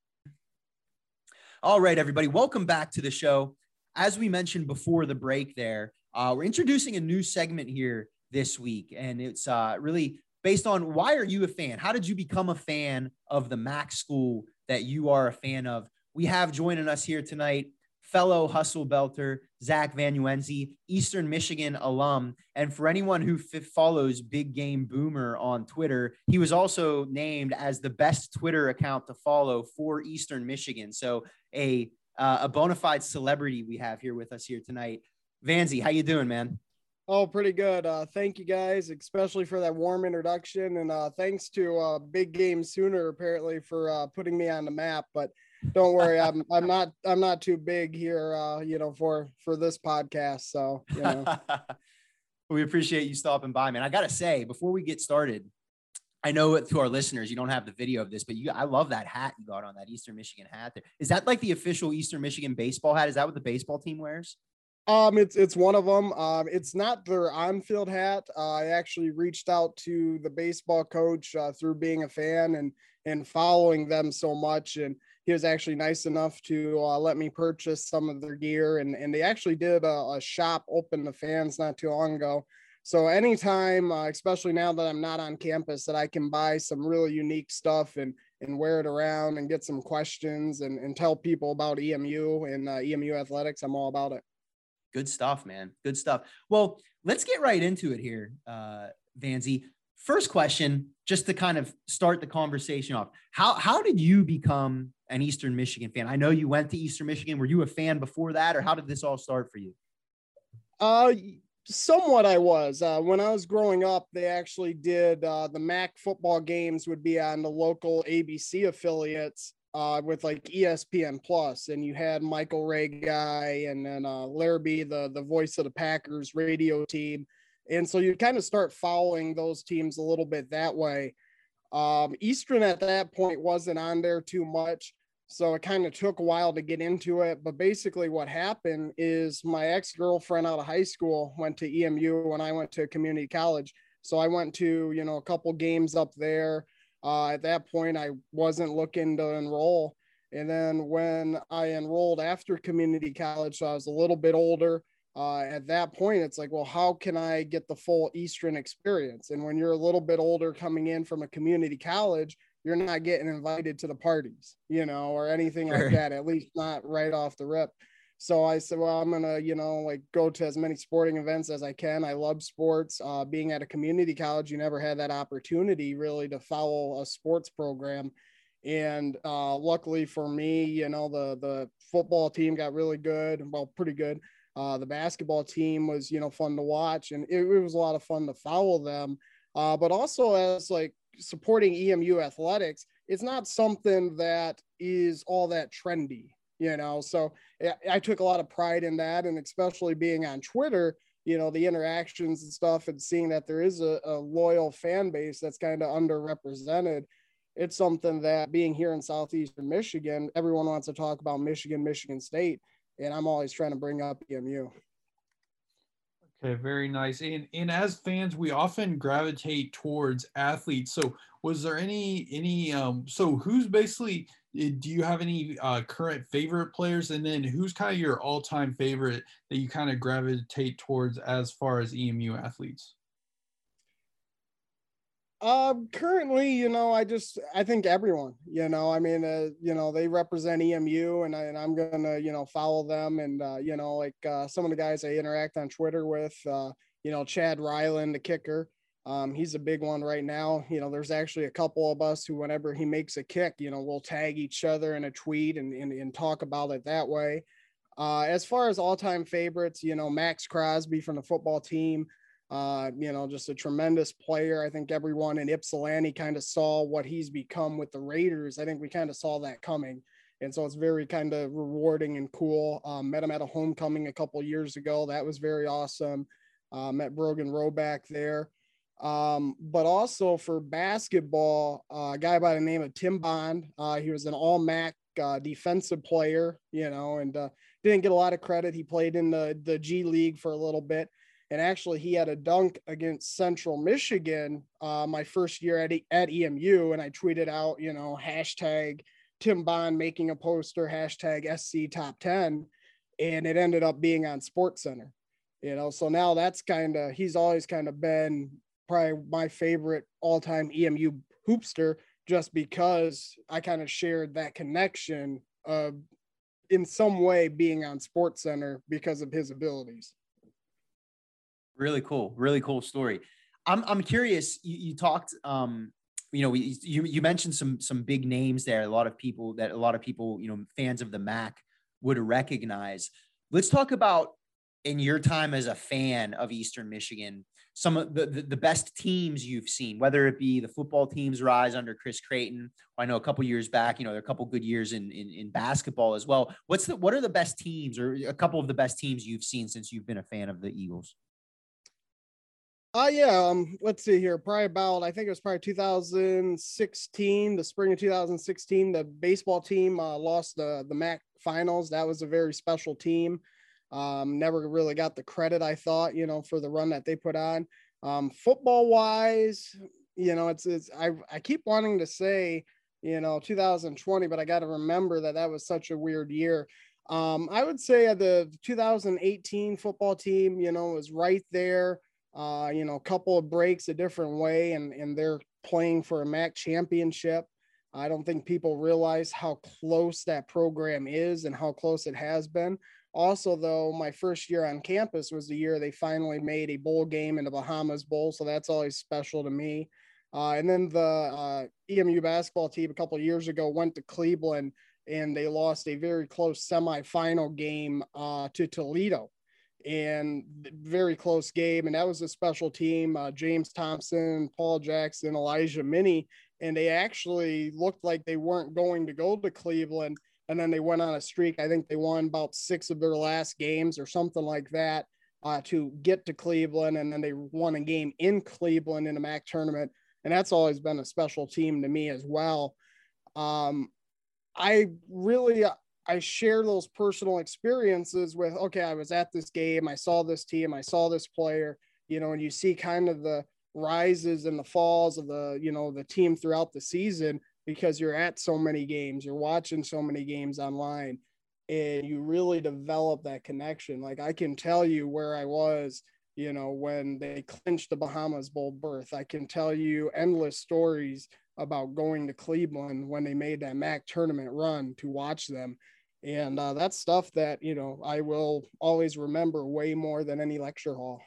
All right, everybody, welcome back to the show. As we mentioned before the break there, Uh, we're introducing a new segment here this week, and it's uh, really based on why are you a fan? How did you become a fan of the M A C school that you are a fan of? We have joining us here tonight fellow Hustle Belter, Zach Vanuenzi, Eastern Michigan alum. And for anyone who f- follows Big Game Boomer on Twitter, he was also named as the best Twitter account to follow for Eastern Michigan. So a, uh, a bona fide celebrity we have here with us here tonight. Vanzi, how you doing, man? Oh, pretty good. Uh, thank you guys, especially for that warm introduction. And uh, thanks to uh, Big Game Sooner, apparently, for uh, putting me on the map. But don't worry, I'm I'm not I'm not too big here, uh, you know, for for this podcast. So, you know. We appreciate you stopping by, man. I got to say, before we get started, I know to our listeners, you don't have the video of this, but you I love that hat you got on, that Eastern Michigan hat there. Is that like the official Eastern Michigan baseball hat? Is that what the baseball team wears? Um, it's it's one of them. Um, it's not their on-field hat. Uh, I actually reached out to the baseball coach uh, through being a fan and and following them so much, and he was actually nice enough to uh, let me purchase some of their gear. And and they actually did a, a shop open to fans not too long ago. So anytime, uh, especially now that I'm not on campus, that I can buy some really unique stuff and and wear it around and get some questions and and tell people about E M U and uh, E M U athletics, I'm all about it. Good stuff, man. Good stuff. Well, let's get right into it here, uh, Vanzi. First question, just to kind of start the conversation off. How how did you become an Eastern Michigan fan? I know you went to Eastern Michigan. Were you a fan before that, or how did this all start for you? Uh, somewhat I was. Uh, when I was growing up, they actually did uh, the M A C football games would be on the local A B C affiliates. Uh, with like E S P N Plus, and you had Michael Ray guy, and then uh, Larrabee, the the voice of the Packers radio team, and so you kind of start following those teams a little bit that way. Um, Eastern at that point wasn't on there too much, so it kind of took a while to get into it. But basically, what happened is my ex girlfriend out of high school went to E M U when I went to community college, so I went to you know a couple games up there. Uh, at that point, I wasn't looking to enroll. And then when I enrolled after community college, so I was a little bit older, uh, at that point, it's like, well, how can I get the full Eastern experience? And when you're a little bit older coming in from a community college, you're not getting invited to the parties, you know, or anything like that, at least not right off the rip. So I said, well, I'm going to, you know, like go to as many sporting events as I can. I love sports. Uh, being at a community college, you never had that opportunity really to follow a sports program. And uh, luckily for me, you know, the, the football team got really good, well, pretty good. Uh, the basketball team was, you know, fun to watch, and it, it was a lot of fun to follow them. Uh, but also as like supporting E M U athletics, it's not something that is all that trendy. You know, so I took a lot of pride in that. And especially being on Twitter, you know, the interactions and stuff, and seeing that there is a, a loyal fan base that's kind of underrepresented. It's something that being here in Southeastern Michigan, everyone wants to talk about Michigan, Michigan State. And I'm always trying to bring up E M U. Okay, very nice. And and as fans, we often gravitate towards athletes. So was there any any um so who's basically do you have any uh current favorite players, and then who's kind of your all-time favorite that you kind of gravitate towards as far as E M U athletes? Um, currently, you know, I just, I think everyone, you know, I mean, uh, you know, they represent E M U, and, I, and I'm going to, you know, follow them. And, uh, you know, like uh, some of the guys I interact on Twitter with, uh, you know, Chad Ryland, the kicker, um, he's a big one right now. You know, there's actually a couple of us who, whenever he makes a kick, you know, we'll tag each other in a tweet and, and, and talk about it that way. Uh, as far as all-time favorites, you know, Max Crosby from the football team, Uh, you know, just a tremendous player. I think everyone in Ypsilanti kind of saw what he's become with the Raiders. I think we kind of saw that coming. And so it's very kind of rewarding and cool. Um, met him at a homecoming a couple years ago. That was very awesome. Uh, met Brogan Roback there. Um, but also for basketball, uh, a guy by the name of Tim Bond. Uh, he was an all M A C uh, defensive player, you know, and uh, didn't get a lot of credit. He played in the, the G League for a little bit. And actually, he had a dunk against Central Michigan uh, my first year at, at E M U. And I tweeted out, you know, hashtag Tim Bond making a poster, hashtag S C top ten. And it ended up being on SportsCenter, you know. So now that's kind of, he's always kind of been probably my favorite all-time E M U hoopster, just because I kind of shared that connection of in some way being on Sports Center because of his abilities. Really cool. Really cool story. I'm, I'm curious. You, you talked, um, you know, we, you, you mentioned some, some big names there. A lot of people that a lot of people, you know, fans of the M A C would recognize. Let's talk about, in your time as a fan of Eastern Michigan, some of the, the, the best teams you've seen, whether it be the football team's rise under Chris Creighton. I know a couple years back, you know, there are a couple good years in, in, in basketball as well. What's the, what are the best teams, or a couple of the best teams you've seen since you've been a fan of the Eagles? Uh, yeah, um, let's see here. Probably about, I think it was probably two thousand sixteen, the spring of two thousand sixteen, the baseball team uh, lost the, the M A C finals. That was a very special team. Um, never really got the credit, I thought, you know, for the run that they put on. Um, football wise, you know, it's, it's, I, I keep wanting to say, you know, two thousand twenty, but I got to remember that that was such a weird year. Um, I would say the two thousand eighteen football team, you know, was right there. Uh, you know, a couple of breaks a different way, and, and they're playing for a M A C championship. I don't think people realize how close that program is and how close it has been. Also, though, my first year on campus was the year they finally made a bowl game in the Bahamas Bowl, so that's always special to me. Uh, and then the uh, E M U basketball team a couple of years ago went to Cleveland, and they lost a very close semifinal game uh, to Toledo. And very close game. And that was a special team, uh, James Thompson, Paul Jackson, Elijah Minnie. And they actually looked like they weren't going to go to Cleveland. And then they went on a streak. I think they won about six of their last games or something like that uh, to get to Cleveland. And then they won a game in Cleveland in a M A C tournament. And that's always been a special team to me as well. Um, I really, I share those personal experiences with, okay, I was at this game, I saw this team, I saw this player, you know, and you see kind of the rises and the falls of the, you know, the team throughout the season because you're at so many games, you're watching so many games online, and you really develop that connection. Like I can tell you where I was, you know, when they clinched the Bahamas Bowl berth. I can tell you endless stories about going to Cleveland when they made that M A C tournament run to watch them. And uh, that's stuff that, you know, I will always remember way more than any lecture hall.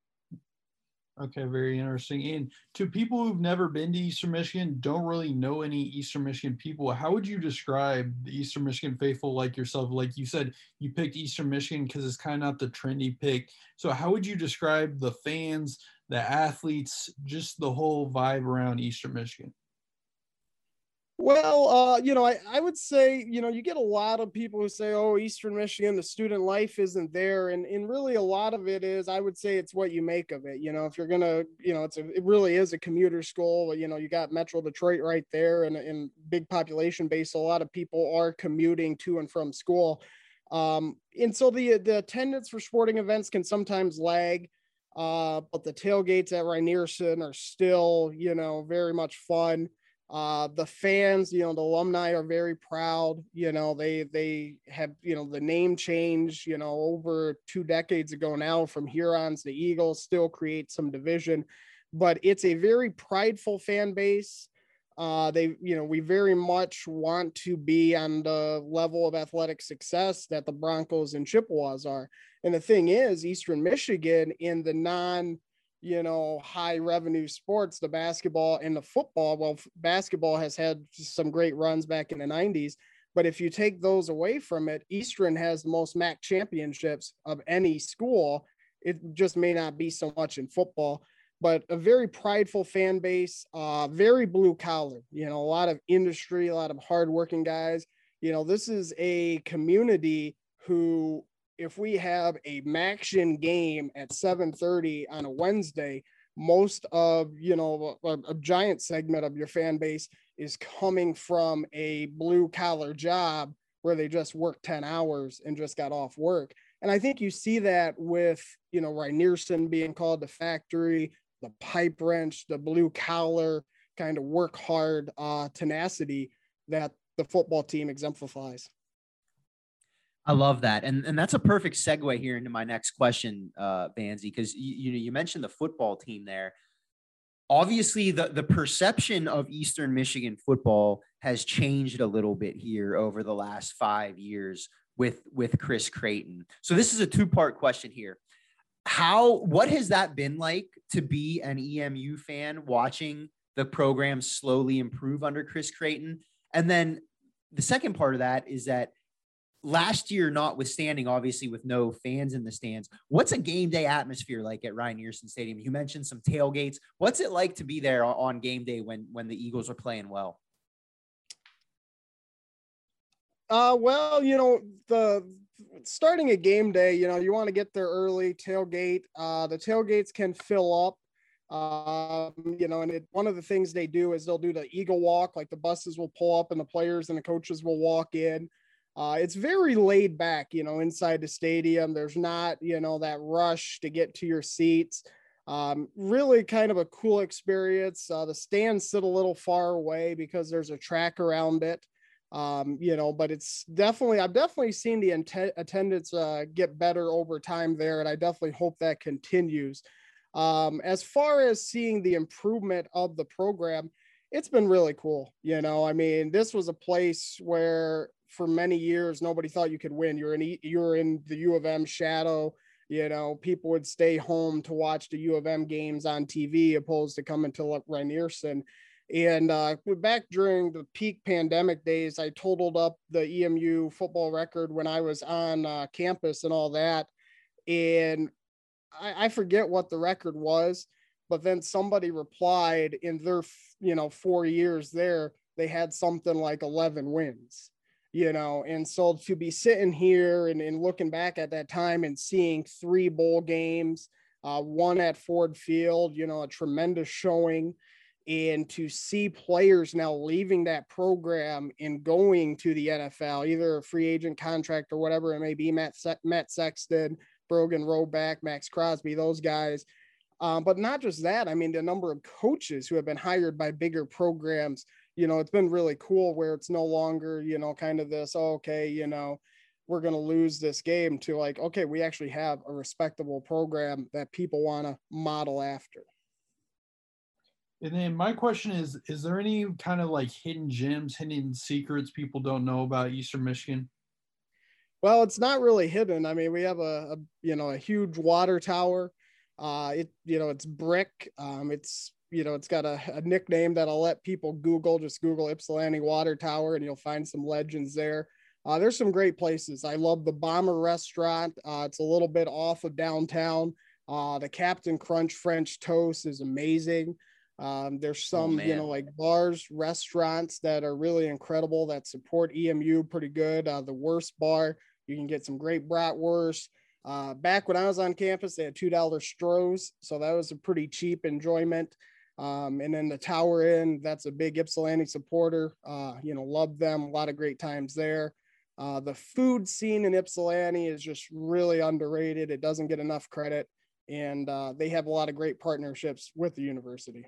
Okay, very interesting. And to people who've never been to Eastern Michigan, don't really know any Eastern Michigan people, how would you describe the Eastern Michigan faithful like yourself? Like you said, you picked Eastern Michigan because it's kind of not the trendy pick. So how would you describe the fans, the athletes, just the whole vibe around Eastern Michigan? Well, uh, you know, I, I would say, you know, you get a lot of people who say, oh, Eastern Michigan, the student life isn't there. And, and really a lot of it is, I would say it's what you make of it. You know, if you're going to, you know, it's a, it really is a commuter school. You know, you got Metro Detroit right there and, and big population base. So a lot of people are commuting to and from school. Um, and so the, the attendance for sporting events can sometimes lag. Uh, but the tailgates at Rynearson are still, you know, very much fun. Uh, the fans, you know, the alumni are very proud. You know, they they have, you know, the name change, you know, over two decades ago now from Hurons to Eagles, still create some division, but it's a very prideful fan base. Uh, they, you know, we very much want to be on the level of athletic success that the Broncos and Chippewas are. And the thing is, Eastern Michigan in the non you know, high revenue sports, the basketball and the football. Well, basketball has had some great runs back in the nineties, but if you take those away from it, Eastern has the most M A C championships of any school. It just may not be so much in football, but a very prideful fan base, uh, very blue collar, you know, a lot of industry, a lot of hardworking guys. You know, this is a community who, if we have a Maction game at seven thirty on a Wednesday, most of, you know, a, a giant segment of your fan base is coming from a blue collar job where they just worked ten hours and just got off work. And I think you see that with, you know, Rynearson being called the factory, the pipe wrench, the blue collar kind of work hard uh, tenacity that the football team exemplifies. I love that. And, and that's a perfect segue here into my next question, uh, Bandsy, because you, you know, you mentioned the football team there. Obviously, the, the perception of Eastern Michigan football has changed a little bit here over the last five years with with Chris Creighton. So this is a two-part question here. How what has that been like to be an E M U fan watching the program slowly improve under Chris Creighton? And then the second part of that is that last year, notwithstanding, obviously with no fans in the stands, what's a game day atmosphere like at Rynearson Stadium? You mentioned some tailgates. What's it like to be there on game day when when the Eagles are playing well? Uh, well, you know, the starting a game day, you know, you want to get there early, tailgate. Uh, the tailgates can fill up. Um, you know, and it, one of the things they do is they'll do the Eagle Walk, like the buses will pull up and the players and the coaches will walk in. Uh, it's very laid back, you know, inside the stadium. There's not, you know, that rush to get to your seats. Um, really kind of a cool experience. Uh, the stands sit a little far away because there's a track around it. Um, you know, but it's definitely, I've definitely seen the int- attendance uh, get better over time there, and I definitely hope that continues. Um, as far as seeing the improvement of the program, it's been really cool. You know, I mean, this was a place where for many years nobody thought you could win. You're in you're in the U of M shadow. You know, people would stay home to watch the U of M games on T V opposed to coming to Rynearson. And uh, back during the peak pandemic days, I totaled up the E M U football record when I was on uh, campus and all that. And I, I forget what the record was, but then somebody replied in their, you know, four years there, they had something like eleven wins, you know? And so to be sitting here and, and looking back at that time and seeing three bowl games, uh, one at Ford Field, you know, a tremendous showing, and to see players now leaving that program and going to the N F L, either a free agent contract or whatever it may be, Matt, Se- Matt Sexton, Brogan Roback, Max Crosby, those guys. Um, but not just that, I mean, the number of coaches who have been hired by bigger programs, you know, it's been really cool where it's no longer, you know, kind of this, oh, okay, you know, we're going to lose this game, to like, okay, we actually have a respectable program that people want to model after. And then my question is, is there any kind of like hidden gems, hidden secrets people don't know about Eastern Michigan? Well, it's not really hidden. I mean, we have a, a you know, a huge water tower. Uh, it, you know, it's brick. Um, it's, you know, it's got a, a nickname that I'll let people Google. Just Google Ypsilanti Water Tower and you'll find some legends there. Uh, there's some great places. I love the Bomber Restaurant. Uh, it's a little bit off of downtown. Uh, the Captain Crunch French Toast is amazing. Um, there's some, oh, you know, like bars, restaurants that are really incredible that support E M U pretty good. Uh, the Worst Bar, you can get some great bratwurst. Uh, back when I was on campus, they had two dollar straws, so that was a pretty cheap enjoyment. Um, and then the Tower Inn, that's a big Ypsilanti supporter. Uh, you know, love them. A lot of great times there. Uh, the food scene in Ypsilanti is just really underrated. It doesn't get enough credit, and uh, they have a lot of great partnerships with the university.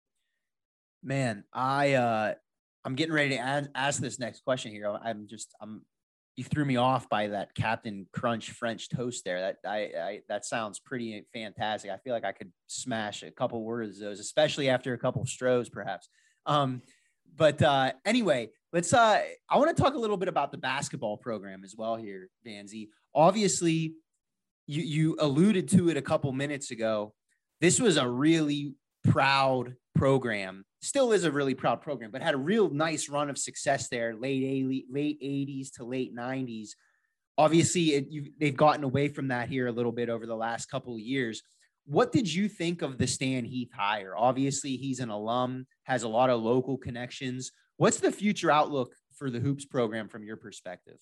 Man, I uh, I'm getting ready to ask, ask this next question here. I'm just I'm you threw me off by that Captain Crunch French toast there. That I, I that sounds pretty fantastic. I feel like I could smash a couple words of those, especially after a couple of Strohs, perhaps. Um, but uh, anyway, let's. Uh, I want to talk a little bit about the basketball program as well here, Vanzi. Obviously, you you alluded to it a couple minutes ago. This was a really proud program, still is a really proud program, but had a real nice run of success there, late late eighties to late nineties. Obviously, it, you, they've gotten away from that here a little bit over the last couple of years. What did you think of the Stan Heath hire? Obviously, he's an alum, has a lot of local connections. What's the future outlook for the Hoops program from your perspective?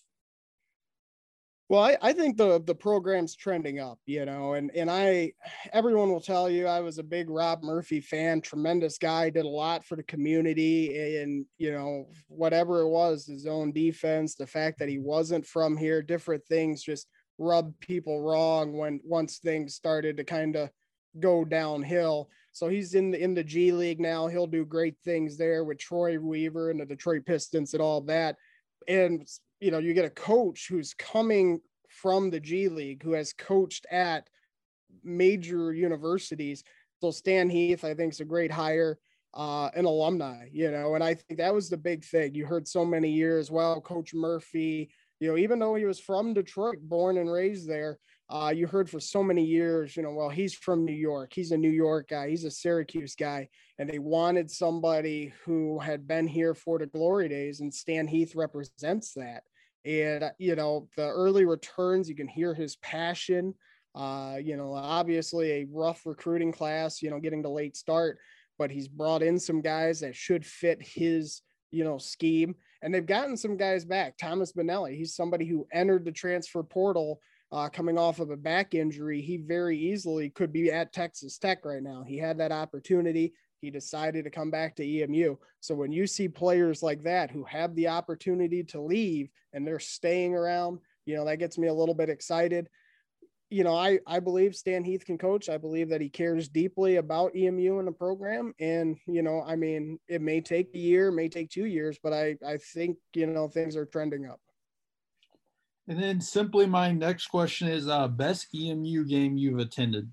Well, I, I think the the program's trending up, you know, and and I, everyone will tell you I was a big Rob Murphy fan, tremendous guy, did a lot for the community, and you know, whatever it was, his own defense, the fact that he wasn't from here, different things just rubbed people wrong when once things started to kind of go downhill. So he's in the in the G League now. He'll do great things there with Troy Weaver and the Detroit Pistons and all that. And you know, you get a coach who's coming from the G League, who has coached at major universities. So Stan Heath, I think, is a great hire, uh, an alumni, you know, and I think that was the big thing. You heard so many years, well, Coach Murphy, You know, even though he was from Detroit, born and raised there, uh, you heard for so many years, you know, well, he's from New York. He's a New York guy. He's a Syracuse guy. And they wanted somebody who had been here for the glory days, and Stan Heath represents that. And, you know, the early returns, you can hear his passion. Uh, you know, obviously a rough recruiting class, you know, getting the late start, but he's brought in some guys that should fit his, you know, scheme. And they've gotten some guys back. Thomas Benelli, he's somebody who entered the transfer portal uh, coming off of a back injury. He very easily could be at Texas Tech right now. He had that opportunity. He decided to come back to E M U. So when you see players like that who have the opportunity to leave and they're staying around, you know, that gets me a little bit excited. You know, I, I believe Stan Heath can coach. I believe that he cares deeply about E M U and the program. And, you know, I mean, it may take a year, may take two years, but I, I think, you know, things are trending up. And then simply my next question is uh, best E M U game you've attended?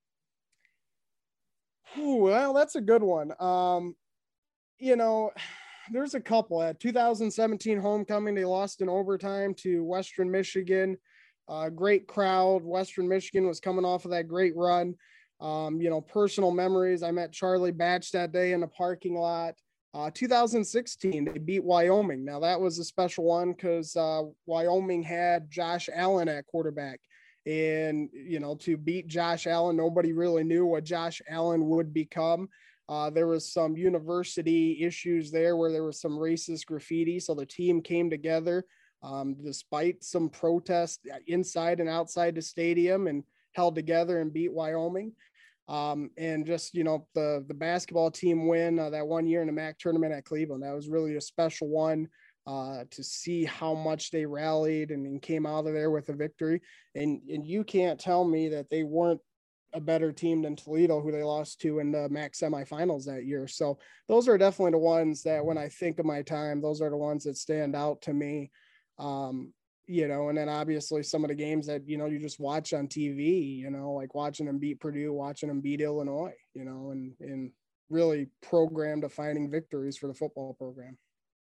Ooh, well, that's a good one. Um, you know, there's a couple. At two thousand seventeen homecoming, they lost in overtime to Western Michigan. Uh, great crowd. Western Michigan was coming off of that great run. Um, you know, personal memories. I met Charlie Batch that day in the parking lot. Uh, two thousand sixteen, they beat Wyoming. Now that was a special one because uh, Wyoming had Josh Allen at quarterback. And, you know, to beat Josh Allen, nobody really knew what Josh Allen would become. Uh, there was some university issues there where there was some racist graffiti. So the team came together um, despite some protests inside and outside the stadium and held together and beat Wyoming. Um, and just, you know, the, the basketball team win uh, that one year in the M A C tournament at Cleveland. That was really a special one. Uh, to see how much they rallied and, and came out of there with a victory. And, and you can't tell me that they weren't a better team than Toledo, who they lost to in the M A C semifinals that year. So those are definitely the ones that when I think of my time, those are the ones that stand out to me. Um, you know, and then obviously some of the games that, you know, you just watch on T V, you know, like watching them beat Purdue, watching them beat Illinois, you know, and, and really program defining victories for the football program.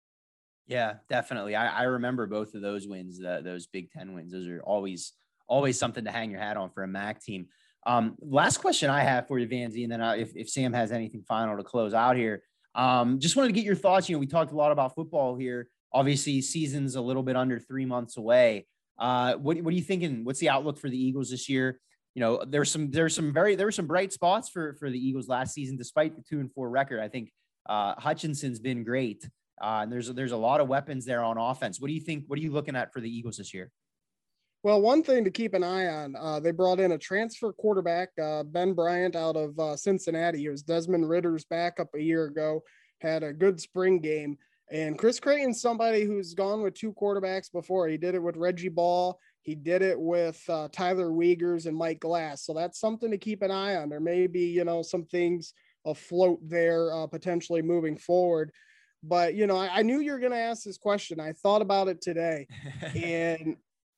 Yeah, definitely. I, I remember both of those wins, uh, those Big Ten wins. Those are always, always something to hang your hat on for a M A C team. Um, last question I have for you, Vanzi, and then I, if, if Sam has anything final to close out here, um, just wanted to get your thoughts. You know, we talked a lot about football here. Obviously, season's a little bit under three months away. Uh, what, what are you thinking? What's the outlook for the Eagles this year? You know, there's some, there's some very, there were some bright spots for, for the Eagles last season, despite the two and four record. I think uh, Hutchinson's been great. Uh, and there's, there's a lot of weapons there on offense. What do you think? What are you looking at for the Eagles this year? Well, one thing to keep an eye on, uh, they brought in a transfer quarterback, uh, Ben Bryant out of uh, Cincinnati. He was Desmond Ritter's backup a year ago, had a good spring game. And Chris Creighton's somebody who's gone with two quarterbacks before. He did it with Reggie Ball. He did it with uh, Tyler Wiegers and Mike Glass. So that's something to keep an eye on. There may be, you know, some things afloat there uh, potentially moving forward. But, you know, I, I knew you were going to ask this question. I thought about it today. And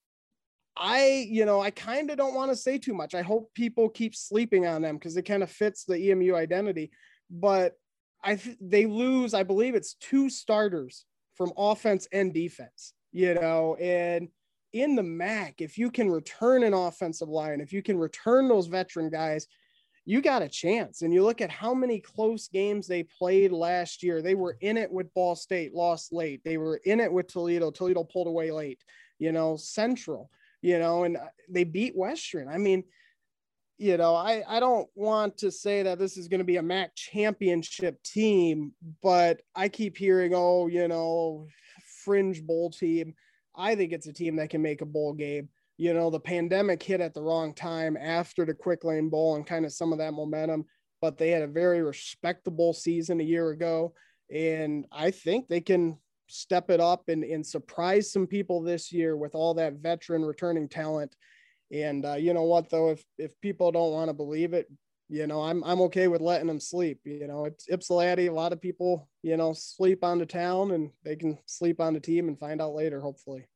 I, you know, I kind of don't want to say too much. I hope people keep sleeping on them because it kind of fits the E M U identity. But I th- they lose, I believe it's two starters from offense and defense, you know, and in the M A C, if you can return an offensive line, if you can return those veteran guys, you got a chance. And you look at how many close games they played last year. They were in it with Ball State, lost late. They were in it with Toledo. Toledo pulled away late, you know, Central, you know, and they beat Western. I mean, you know, I, I don't want to say that this is going to be a M A C championship team, but I keep hearing, oh, you know, fringe bowl team. I think it's a team that can make a bowl game. You know, the pandemic hit at the wrong time after the Quick Lane Bowl and kind of some of that momentum, but they had a very respectable season a year ago. And I think they can step it up and, and surprise some people this year with all that veteran returning talent. And uh, you know what, though, if, if people don't want to believe it, you know, I'm, I'm okay with letting them sleep. You know, it's Ypsilanti. A lot of people, you know, sleep on the town and they can sleep on the team and find out later, hopefully.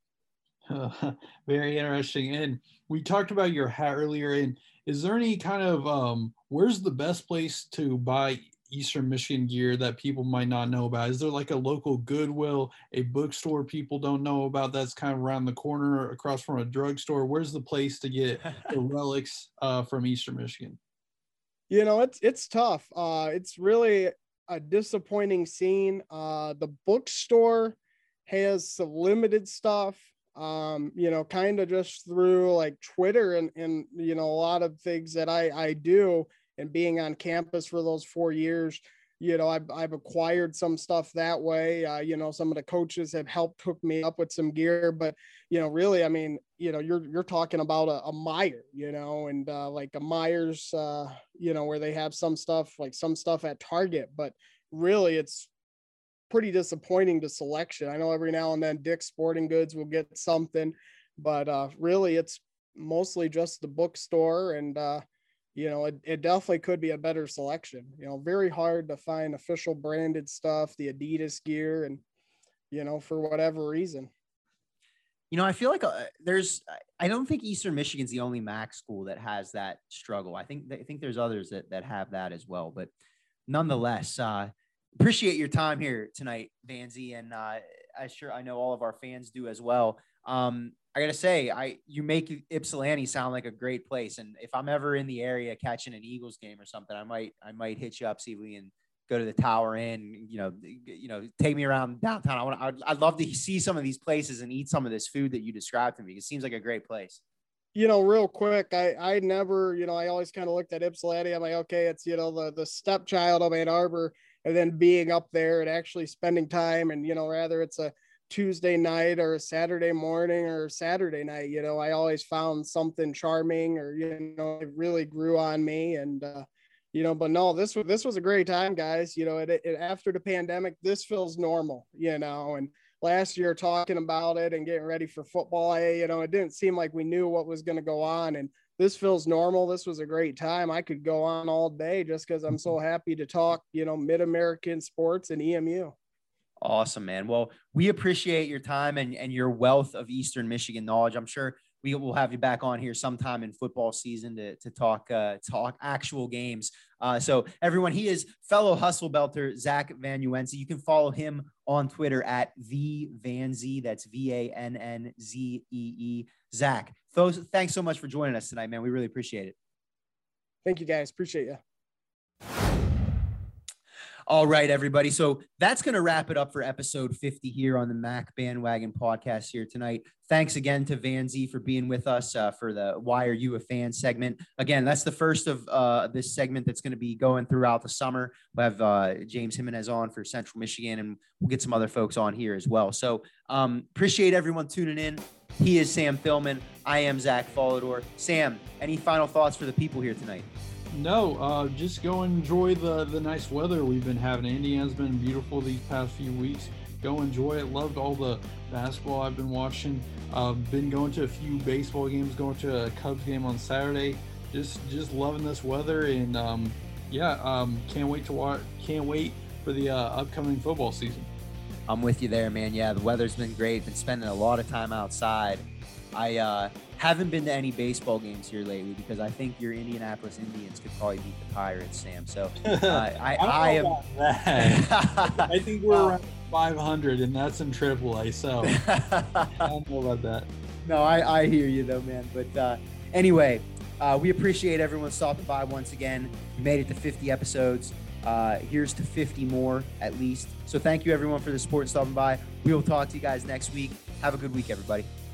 Uh, very interesting. And we talked about your hat earlier. And is there any kind of, um, where's the best place to buy Eastern Michigan gear that people might not know about? Is there like a local Goodwill, a bookstore people don't know about that's kind of around the corner across from a drugstore? Where's the place to get the relics uh, from Eastern Michigan? You know, it's it's tough. Uh, it's really a disappointing scene. Uh, the bookstore has some limited stuff. Um, you know, kind of just through like Twitter and, and, you know, a lot of things that I, I do, and being on campus for those four years, you know, I've, I've acquired some stuff that way. Uh, you know, some of the coaches have helped hook me up with some gear, but, you know, really, I mean, you know, you're, you're talking about a, a Meijer, you know, and uh, like a Meijer's, uh, you know, where they have some stuff, like some stuff at Target, but really it's pretty disappointing to selection. I know every now and then Dick's Sporting Goods will get something, but uh, really it's mostly just the bookstore. And, uh, you know, it, it definitely could be a better selection. You know, very hard to find official branded stuff, the Adidas gear, and, you know, for whatever reason. You know, I feel like uh, there's, I don't think Eastern Michigan's the only M A C school that has that struggle. I think, I think there's others that, that have that as well, but nonetheless, uh, appreciate your time here tonight, Vanzy, and uh, I sure I know all of our fans do as well. Um, I gotta say, I you make Ypsilanti sound like a great place, and if I'm ever in the area catching an Eagles game or something, I might I might hit you up, see if we can go to the Tower Inn. You know, you know, take me around downtown. I want I'd, I'd love to see some of these places and eat some of this food that you described to me. It seems like a great place. You know, real quick, I I never, you know, I always kind of looked at Ypsilanti. I'm like, okay, it's, you know, the the stepchild of Ann Arbor. And then being up there and actually spending time, and, you know, rather it's a Tuesday night or a Saturday morning or Saturday night, you know, I always found something charming, or, you know, it really grew on me. And, uh, you know, but no, this was, this was a great time, guys. You know, it, it after the pandemic, this feels normal, you know, and last year talking about it and getting ready for football, I, you know, it didn't seem like we knew what was going to go on, and this feels normal. This was a great time. I could go on all day just because I'm so happy to talk, you know, Mid-American sports and E M U. Awesome, man. Well, we appreciate your time and, and your wealth of Eastern Michigan knowledge. I'm sure we will have you back on here sometime in football season to, to talk, uh, talk actual games. Uh, so everyone, he is fellow Hustle Belter, Zach Vanuense. You can follow him on Twitter at the Vanzy. That's V A N N Z E E. Zach, those, thanks so much for joining us tonight, man. We really appreciate it. Thank you, guys. Appreciate you. All right, everybody. So that's going to wrap it up for episode fifty here on the Mac Bandwagon podcast here tonight. Thanks again to Vanzy for being with us uh, for the Why Are You a Fan segment. Again, that's the first of uh, this segment that's going to be going throughout the summer. We'll have uh, James Jimenez on for Central Michigan, and we'll get some other folks on here as well. So um, appreciate everyone tuning in. He is Sam Thillman. I am Zach Follador. Sam, any final thoughts for the people here tonight? No, uh, just go enjoy the, the nice weather we've been having. Indiana's been beautiful these past few weeks. Go enjoy it. Loved all the basketball I've been watching. Uh, been going to a few baseball games, going to a Cubs game on Saturday. Just just loving this weather, and um, yeah, um, can't wait to watch. Can't wait for the uh, upcoming football season. I'm with you there, man. Yeah, the weather's been great. Been spending a lot of time outside. I uh, haven't been to any baseball games here lately because I think your Indianapolis Indians could probably beat the Pirates, Sam. So uh, I, I, I am. I think we're around five hundred, and that's in triple A. So I don't know about that. No, I, I hear you though, man. But uh, anyway, uh, we appreciate everyone stopping by once again. We made it to fifty episodes. Uh, here's to fifty more at least. So thank you everyone for the support and stopping by. We will talk to you guys next week. Have a good week, everybody.